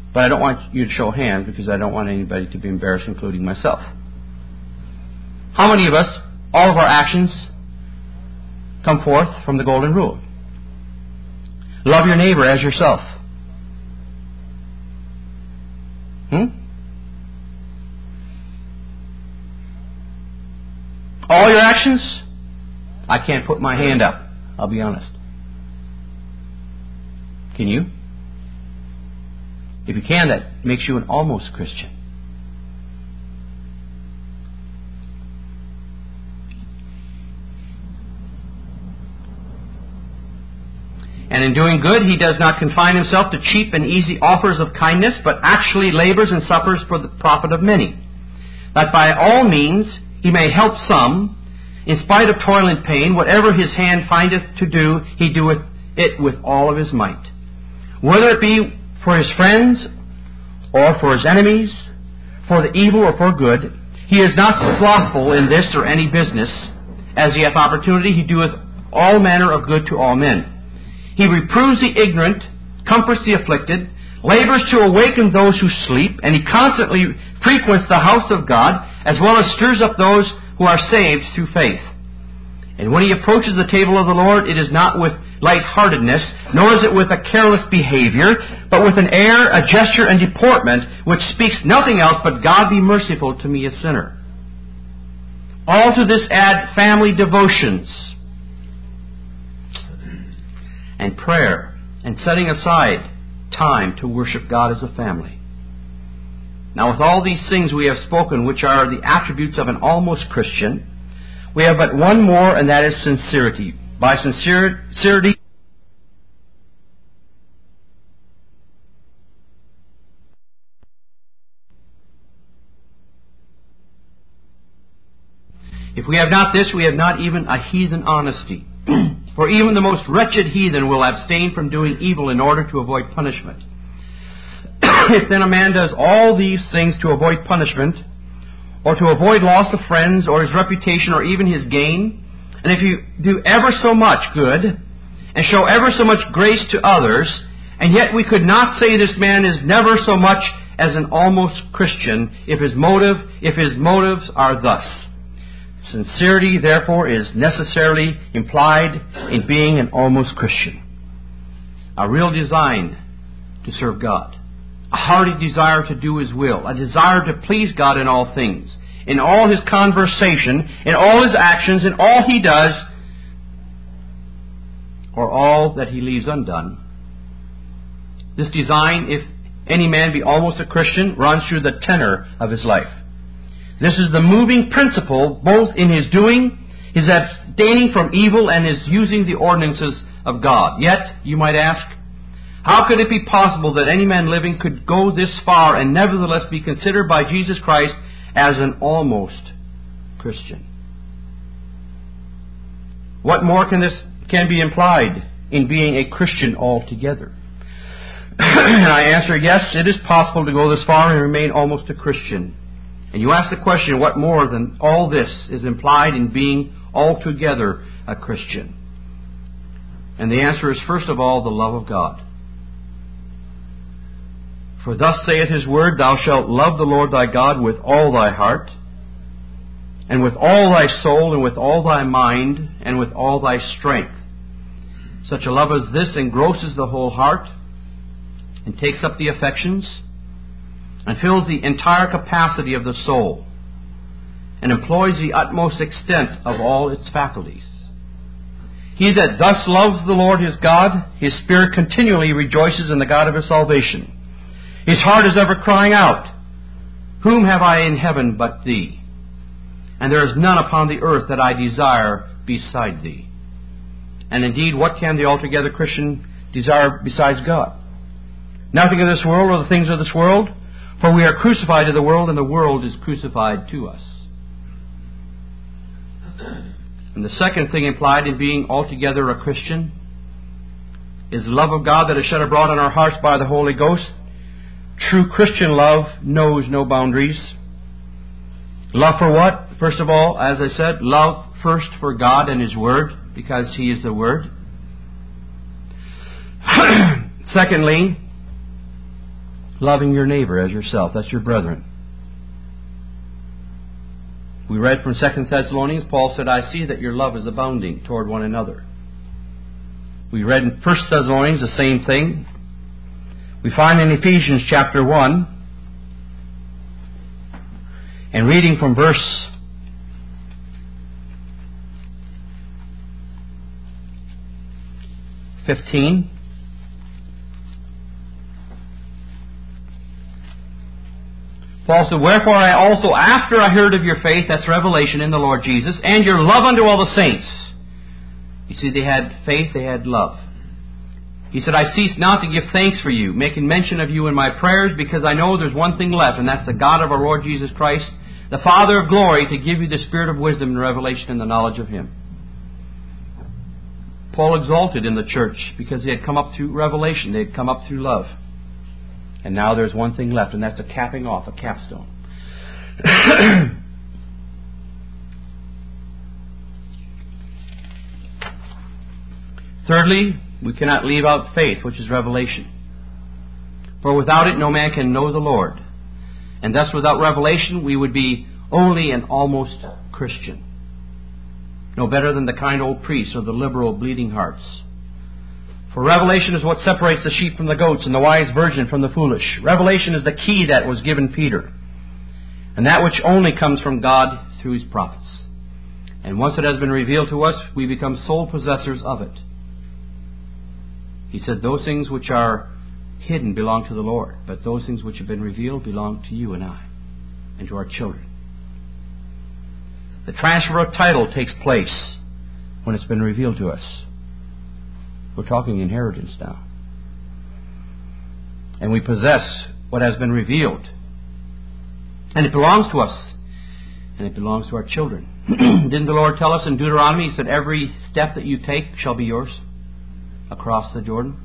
But I don't want you to show hands because I don't want anybody to be embarrassed, including myself. How many of us, all of our actions, come forth from the golden rule? Love your neighbor as yourself. Hmm? All your actions? I can't put my hand up. I'll be honest. Can you? If you can, that makes you an almost Christian. And in doing good, he does not confine himself to cheap and easy offers of kindness, but actually labors and suffers for the profit of many, that by all means he may help some, in spite of toil and pain. Whatever his hand findeth to do, he doeth it with all of his might. Whether it be for his friends, or for his enemies, for the evil or for good, he is not slothful in this or any business. As he hath opportunity, he doeth all manner of good to all men. He reproves the ignorant, comforts the afflicted, labors to awaken those who sleep, and he constantly frequents the house of God, as well as stirs up those who are saved through faith. And when he approaches the table of the Lord, it is not with lightheartedness, nor is it with a careless behavior, but with an air, a gesture, and deportment which speaks nothing else but, God be merciful to me, a sinner. All to this add family devotions and prayer, and setting aside time to worship God as a family. Now, with all these things we have spoken, which are the attributes of an almost Christian, we have but one more, and that is sincerity. By sincerity, if we have not this, we have not even a heathen honesty. For even the most wretched heathen will abstain from doing evil in order to avoid punishment. If then a man does all these things to avoid punishment, or to avoid loss of friends, or his reputation, or even his gain, and if you do ever so much good, and show ever so much grace to others, and yet we could not say this man is never so much as an almost Christian, if his motive, if his motives are thus. Sincerity, therefore, is necessarily implied in being an almost Christian. A real design to serve God. A hearty desire to do His will. A desire to please God in all things. In all his conversation, in all his actions, in all he does, or all that he leaves undone. This design, if any man be almost a Christian, runs through the tenor of his life. This is the moving principle both in his doing, his abstaining from evil, and his using the ordinances of God. Yet, you might ask, how could it be possible that any man living could go this far and nevertheless be considered by Jesus Christ as an almost Christian? What more can this can be implied in being a Christian altogether? And I answer, yes, it is possible to go this far and remain almost a Christian. And you ask the question, what more than all this is implied in being altogether a Christian? And the answer is, first of all, the love of God. For thus saith His Word, Thou shalt love the Lord thy God with all thy heart, and with all thy soul, and with all thy mind, and with all thy strength. Such a love as this engrosses the whole heart, and takes up the affections, and fills the entire capacity of the soul, and employs the utmost extent of all its faculties. He that thus loves the Lord his God, his spirit continually rejoices in the God of his salvation. His heart is ever crying out, Whom have I in heaven but Thee? And there is none upon the earth that I desire beside Thee. And indeed, what can the altogether Christian desire besides God? Nothing of this world or the things of this world, for we are crucified to the world, and the world is crucified to us. And the second thing implied in being altogether a Christian is the love of God that is shed abroad in our hearts by the Holy Ghost. True Christian love knows no boundaries. Love for what? First of all, as I said, love first for God and His Word, because He is the Word. Secondly, Loving your neighbor as yourself. That's your brethren. We read from Second Thessalonians, Paul said, I see that your love is abounding toward one another. We read in First Thessalonians the same thing. We find in Ephesians chapter one, and reading from verse fifteen, Paul said, Wherefore I also, after I heard of your faith, that's revelation in the Lord Jesus, and your love unto all the saints. You see, they had faith, they had love. He said, I cease not to give thanks for you, making mention of you in my prayers, because I know there's one thing left, and that's the God of our Lord Jesus Christ, the Father of glory, to give you the spirit of wisdom and revelation and the knowledge of Him. Paul exalted in the church because he had come up through revelation, they had come up through love. And now there's one thing left, and that's a capping off, a capstone. Thirdly, we cannot leave out faith, which is revelation. For without it no man can know the Lord. And thus without revelation we would be only an almost Christian. No better than the kind old priest or the liberal bleeding hearts. For revelation is what separates the sheep from the goats and the wise virgin from the foolish. Revelation is the key that was given Peter, and that which only comes from God through His prophets. And once it has been revealed to us, we become sole possessors of it. He said, those things which are hidden belong to the Lord, but those things which have been revealed belong to you and I, and to our children. The transfer of title takes place when it's been revealed to us. We're talking inheritance now. And we possess what has been revealed. And it belongs to us. And it belongs to our children. Didn't the Lord tell us in Deuteronomy, He said, every step that you take shall be yours across the Jordan?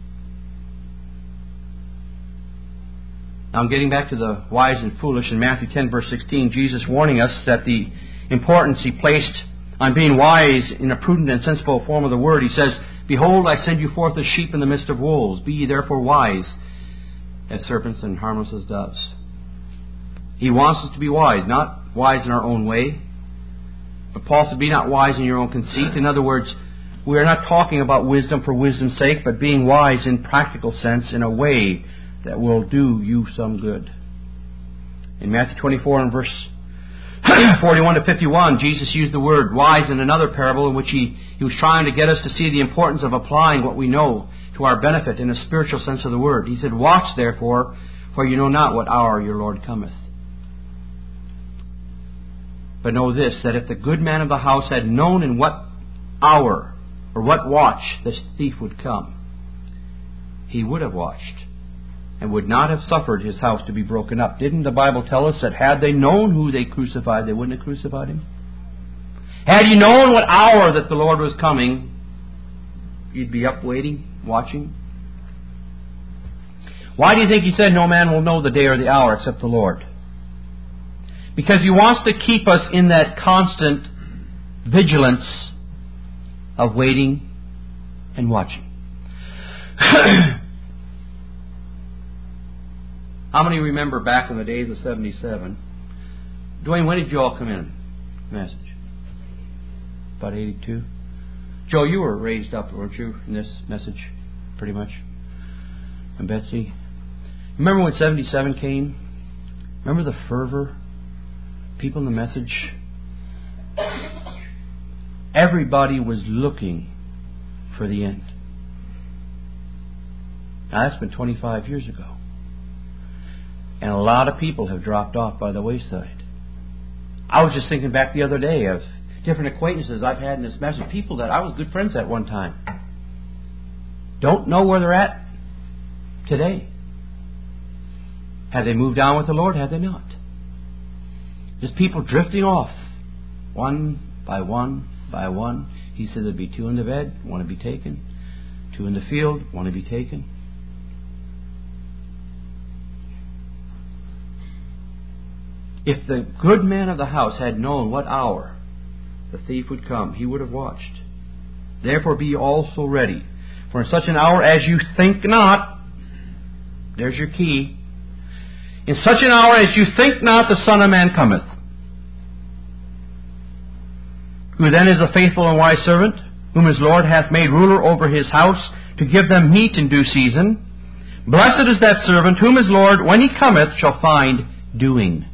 Now I'm getting back to the wise and foolish in Matthew ten verse sixteen. Jesus warning us that the importance He placed on being wise in a prudent and sensible form of the word. He says, Behold, I send you forth as sheep in the midst of wolves. Be ye therefore wise as serpents and harmless as doves. He wants us to be wise, not wise in our own way. But Paul said, be not wise in your own conceit. In other words, we are not talking about wisdom for wisdom's sake, but being wise in practical sense in a way that will do you some good. In Matthew twenty-four and verse forty-one to fifty-one, Jesus used the word wise in another parable in which he, he was trying to get us to see the importance of applying what we know to our benefit in a spiritual sense of the word. He said, Watch therefore, for you know not what hour your Lord cometh. But know this, that if the good man of the house had known in what hour or what watch this thief would come, he would have watched and would not have suffered his house to be broken up. Didn't the Bible tell us that had they known who they crucified, they wouldn't have crucified Him? Had you known what hour that the Lord was coming, you'd be up waiting, watching. Why do you think He said no man will know the day or the hour except the Lord? Because He wants to keep us in that constant vigilance of waiting and watching. How many remember back in the days of seventy-seven? Dwayne, when did you all come in? Message. About eighty-two. Joe, you were raised up, weren't you, in this message? Pretty much. And Betsy? Remember when seventy-seven came? Remember the fervor? People in the message? Everybody was looking for the end. Now that's been twenty-five years ago. And a lot of people have dropped off by the wayside. I was just thinking back the other day of different acquaintances I've had in this message. People that I was good friends at one time. Don't know where they're at today. Have they moved on with the Lord? Have they not? Just people drifting off. One by one by one. He said there'd be two in the bed, one to be taken. Two in the field, one to be taken. If the good man of the house had known what hour the thief would come, he would have watched. Therefore be also ready. For in such an hour as you think not, there's your key, in such an hour as you think not, the Son of Man cometh. Who then is a faithful and wise servant, whom his Lord hath made ruler over his house, to give them meat in due season? Blessed is that servant, whom his Lord, when he cometh, shall find doing.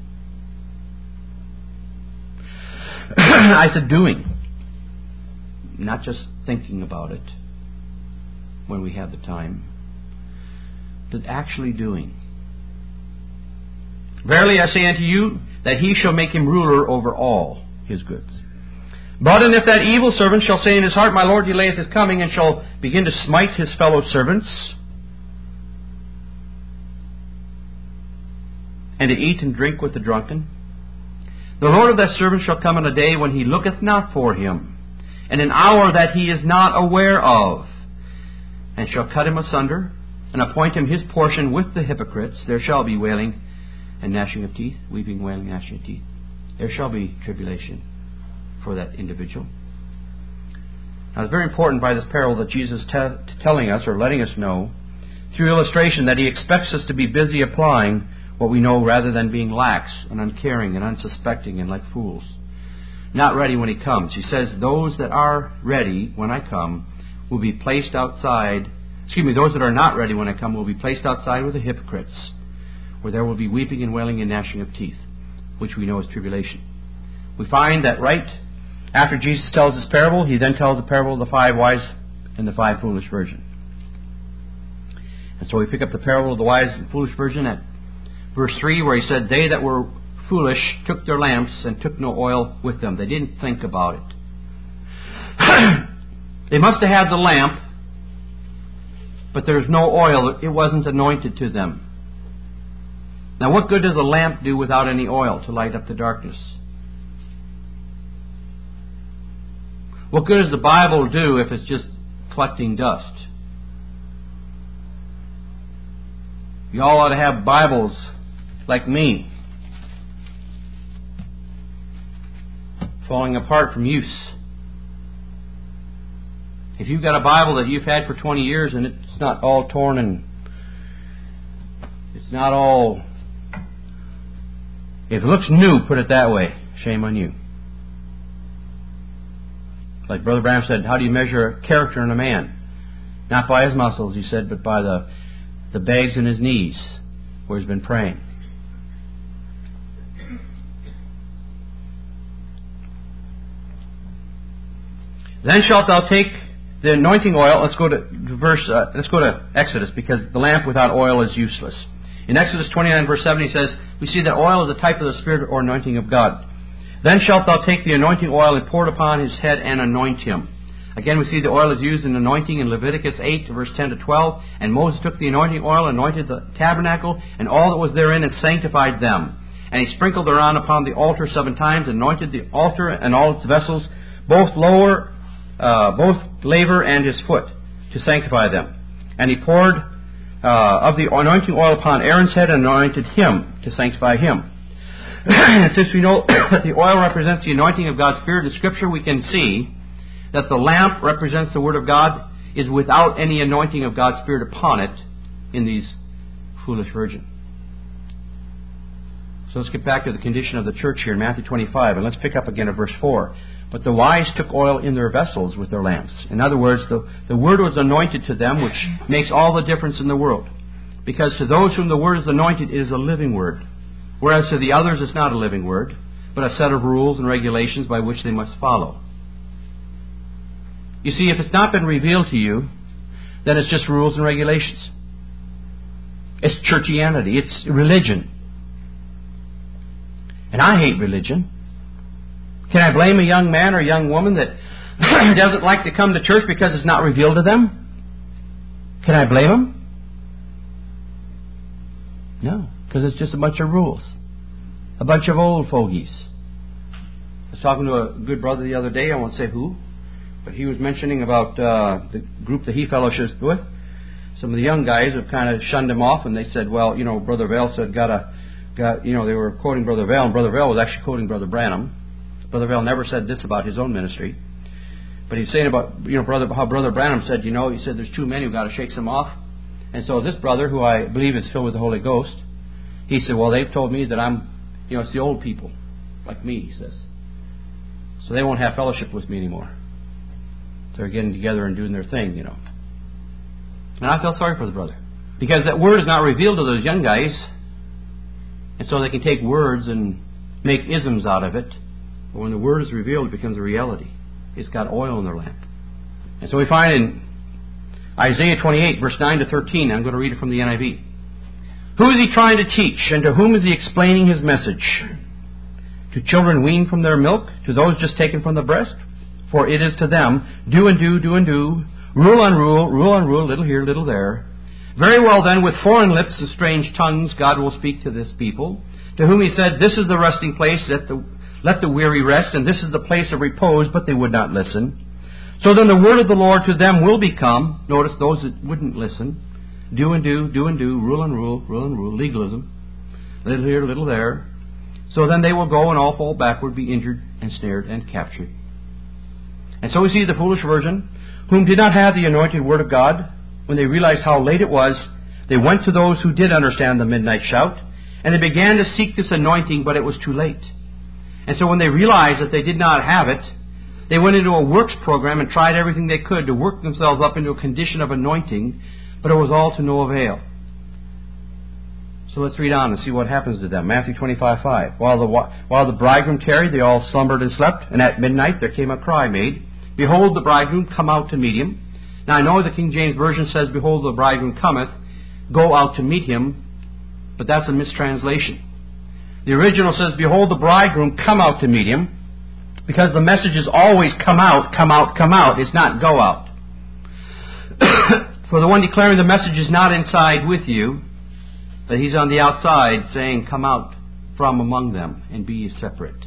I said doing. Not just thinking about it when we have the time, but actually doing. Verily I say unto you, that he shall make him ruler over all his goods. But and if that evil servant shall say in his heart, My Lord delayeth his coming, and shall begin to smite his fellow servants, and to eat and drink with the drunken, the Lord of that servant shall come in a day when he looketh not for him, and an hour that he is not aware of, and shall cut him asunder, and appoint him his portion with the hypocrites. There shall be wailing and gnashing of teeth, weeping, wailing, gnashing of teeth. There shall be tribulation for that individual. Now it's very important by this parable that Jesus is te- telling us, or letting us know, through illustration, that he expects us to be busy applying what we know rather than being lax and uncaring and unsuspecting and like fools. Not ready when he comes. He says, those that are ready when I come will be placed outside, excuse me, those that are not ready when I come will be placed outside with the hypocrites, where there will be weeping and wailing and gnashing of teeth, which we know is tribulation. We find that right after Jesus tells this parable, he then tells the parable of the five wise and the five foolish virgins. And so we pick up the parable of the wise and foolish virgin at verse three, where he said, They that were foolish took their lamps and took no oil with them. They didn't think about it. They must have had the lamp, but there's no oil. It wasn't anointed to them. Now, what good does a lamp do without any oil to light up the darkness? What good does the Bible do if it's just collecting dust? You all ought to have Bibles like me, falling apart from use. If you've got a Bible that you've had for twenty years and it's not all torn and it's not all, if it looks new, put it that way, shame on you. Like Brother Branham said, how do you measure character in a man? Not by his muscles, he said, but by the, the bags in his knees where he's been praying. Then shalt thou take the anointing oil. Let's go to verse. Uh, let's go to Exodus, because the lamp without oil is useless. In Exodus twenty-nine, verse seven, he says, we see that oil is a type of the Spirit or anointing of God. Then shalt thou take the anointing oil and pour it upon his head and anoint him. Again, we see the oil is used in anointing in Leviticus eight, verse ten to twelve. And Moses took the anointing oil, anointed the tabernacle, and all that was therein, and sanctified them. And he sprinkled thereon upon the altar seven times, anointed the altar and all its vessels, both lower, uh, both laver and his foot, to sanctify them. And he poured uh, of the anointing oil upon Aaron's head and anointed him to sanctify him. And since we know that the oil represents the anointing of God's Spirit in Scripture, we can see that the lamp represents the Word of God, is without any anointing of God's Spirit upon it in these foolish virgins. So let's get back to the condition of the church here in Matthew twenty-five, and let's pick up again at verse four. But the wise took oil in their vessels with their lamps. In other words, the, the Word was anointed to them, which makes all the difference in the world. Because to those whom the Word is anointed, it is a living Word. Whereas to the others, it's not a living Word, but a set of rules and regulations by which they must follow. You see, if it's not been revealed to you, then it's just rules and regulations. It's churchianity. It's religion. And I hate religion. Can I blame a young man or young woman that doesn't like to come to church because it's not revealed to them? Can I blame them? No, because it's just a bunch of rules. A bunch of old fogies. I was talking to a good brother the other day, I won't say who, but he was mentioning about uh, the group that he fellowships with. Some of the young guys have kind of shunned him off, and they said, well, you know, Brother Vale said, got a, got, you know, they were quoting Brother Vale, and Brother Vale was actually quoting Brother Branham. Brother Vale never said this about his own ministry. But he's saying about, you know, brother, how Brother Branham said, you know, he said there's two men who've got to shake some off. And so this brother, who I believe is filled with the Holy Ghost, He said, well, they've told me that I'm, you know, it's the old people, like me, he says. So they won't have fellowship with me anymore. So they're getting together and doing their thing, you know. And I felt sorry for the brother. Because that word is not revealed to those young guys. And so they can take words and make isms out of it. But when the word is revealed, it becomes a reality. It's got oil in their lamp. And so we find in Isaiah twenty-eight, verse nine to thirteen, I'm going to read it from the N I V. Who is he trying to teach, and to whom is he explaining his message? To children weaned from their milk, to those just taken from the breast? For it is to them, do and do, do and do, rule on rule, rule on rule, little here, little there. Very well then, with foreign lips and strange tongues, God will speak to this people, to whom he said, this is the resting place, let the, let the weary rest, and this is the place of repose, but they would not listen. So then the word of the Lord to them will become, notice those that wouldn't listen, do and do, do and do, rule and rule, rule and rule, legalism, little here, little there. So then they will go and all fall backward, be injured and snared and captured. And so we see the foolish virgin, whom did not have the anointed word of God. When they realized how late it was, they went to those who did understand the midnight shout, and they began to seek this anointing, but it was too late. And so when they realized that they did not have it, they went into a works program and tried everything they could to work themselves up into a condition of anointing, but it was all to no avail. So let's read on and see what happens to them. Matthew twenty-five five. While the, while the bridegroom tarried, they all slumbered and slept, and at midnight there came a cry made, behold, the bridegroom, come out to meet him. Now I know the King James Version says, behold, the bridegroom cometh, go out to meet him, but that's a mistranslation. The original says, behold, the bridegroom, come out to meet him, because the message is always come out, come out, come out. It's not go out. For the one declaring the message is not inside with you, but he's on the outside saying, come out from among them and be ye separate.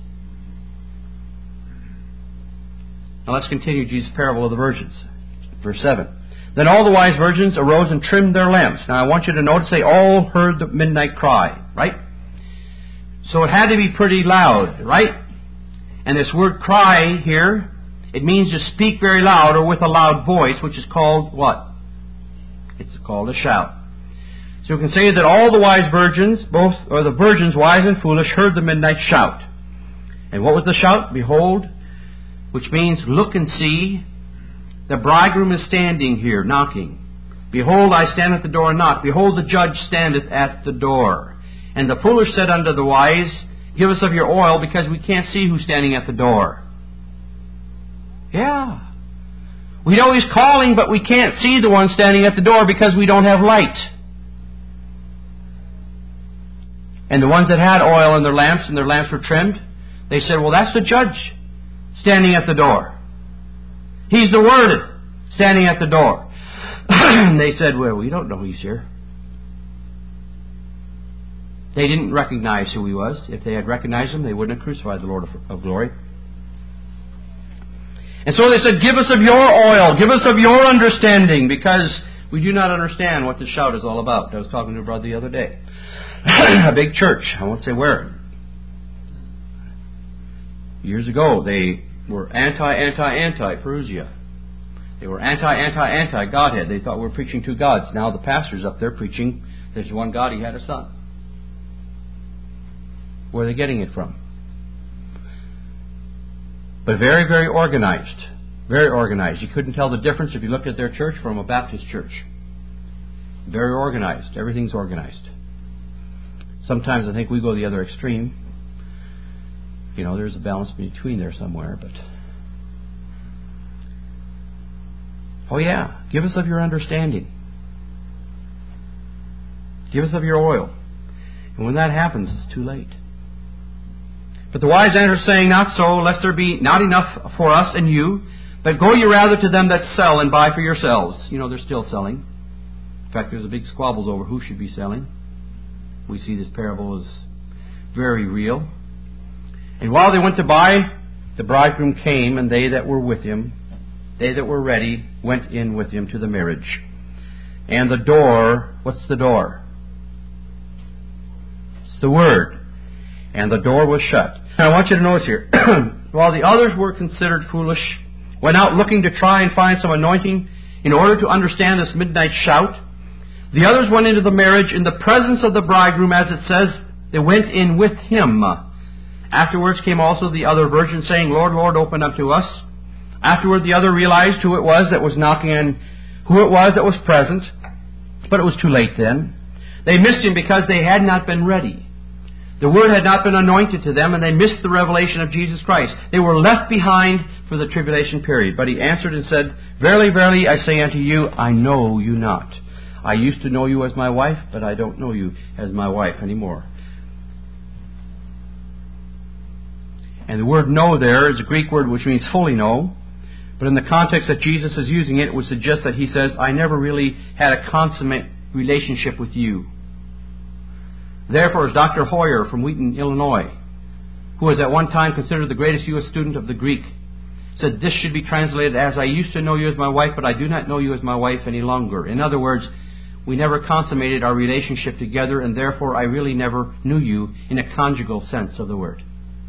Now let's continue Jesus' parable of the virgins. Verse seven. Then all the wise virgins arose and trimmed their lamps. Now I want you to notice they all heard the midnight cry, right? So it had to be pretty loud, right? And this word cry here, it means to speak very loud or with a loud voice, which is called what? It's called a shout. So we can say that all the wise virgins, both, or the virgins, wise and foolish, heard the midnight shout. And what was the shout? Behold, which means look and see. The bridegroom is standing here, knocking. Behold, I stand at the door and knock. Behold, the judge standeth at the door. And the foolish said unto the wise, give us of your oil, because we can't see who's standing at the door. Yeah. We know he's calling, but we can't see the one standing at the door because we don't have light. And the ones that had oil in their lamps and their lamps were trimmed, they said, well, that's the judge standing at the door. He's the word standing at the door. And they said, well, we don't know he's here. They didn't recognize who he was. If they had recognized him, they wouldn't have crucified the Lord of, of glory. And so they said, give us of your oil, give us of your understanding, because we do not understand what this shout is all about. I was talking to a brother the other day. A big church, I won't say where. Years ago, they were anti, anti, anti Perusia. They were anti, anti, anti Godhead. They thought we were preaching two gods. Now the pastor's up there preaching, there's one God, he had a son. Where are they getting it from? But very, very organized. Very organized. You couldn't tell the difference if you looked at their church from a Baptist church. Very organized. Everything's organized. Sometimes I think we go the other extreme. You know, there's a balance between there somewhere, but... Oh yeah, give us of your understanding. Give us of your oil. And when that happens, it's too late. But the wise answer saying, not so, lest there be not enough for us and you, but go ye rather to them that sell and buy for yourselves. You know, they're still selling. In fact, there's a big squabbles over who should be selling. We see this parable is very real. And while they went to buy, the bridegroom came, and they that were with him, they that were ready, went in with him to the marriage. And the door, what's the door? It's the Word. And the door was shut. Now I want you to notice here, while the others were considered foolish, went out looking to try and find some anointing in order to understand this midnight shout, The others went into the marriage in the presence of the bridegroom, as it says, they went in with him. Afterwards came also the other virgins, saying, Lord, Lord, open up to us. Afterward the other realized who it was that was knocking, and who it was that was present, but it was too late then. They missed him because they had not been ready. The word had not been anointed to them, and they missed the revelation of Jesus Christ. They were left behind for the tribulation period. But he answered and said, Verily, verily, I say unto you, I know you not. I used to know you as my wife, but I don't know you as my wife anymore. And the word know there is a Greek word which means fully know. But in the context that Jesus is using it, it would suggest that he says, I never really had a consummate relationship with you. Therefore, as Doctor Hoyer from Wheaton, Illinois, who was at one time considered the greatest U S student of the Greek, said this should be translated as, I used to know you as my wife, but I do not know you as my wife any longer. In other words, we never consummated our relationship together, and therefore I really never knew you in a conjugal sense of the word.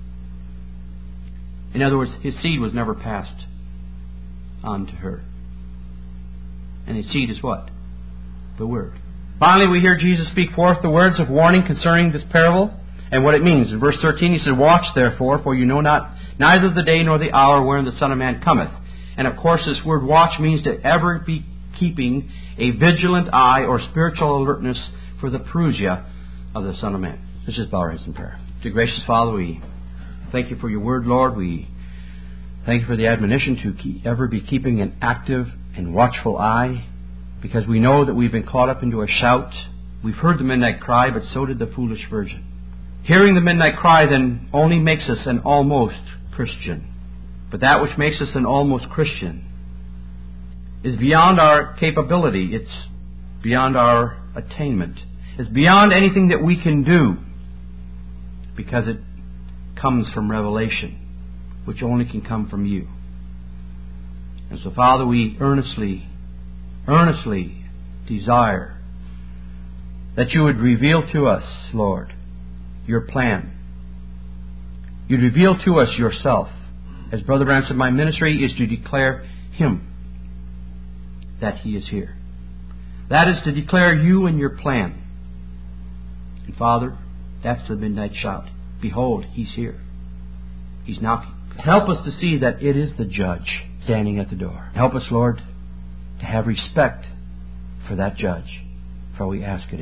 In other words, his seed was never passed on to her. And his seed is what? The Word. Finally, we hear Jesus speak forth the words of warning concerning this parable and what it means. In verse thirteen, he said, Watch therefore, for you know not neither the day nor the hour wherein the Son of Man cometh. And of course, this word watch means to ever be keeping a vigilant eye or spiritual alertness for the parousia of the Son of Man. Let's just bow our heads in prayer. Dear gracious Father, we thank you for your word, Lord. We thank you for the admonition to keep, ever be keeping an active and watchful eye, because we know that we've been caught up into a shout. We've heard the midnight cry, but so did the foolish virgin. Hearing the midnight cry then only makes us an almost Christian. But that which makes us an almost Christian is beyond our capability. It's beyond our attainment. It's beyond anything that we can do, because it comes from revelation, which only can come from you. And so, Father, we earnestly, earnestly desire that you would reveal to us, Lord, your plan. You'd reveal to us yourself. As Brother Branham said, my ministry is to declare Him, that He is here. That is to declare you and your plan. And Father, that's the midnight shout. Behold, He's here. He's knocking. Help us to see that it is the judge standing at the door. Help us, Lord, to have respect for that judge, for we ask it in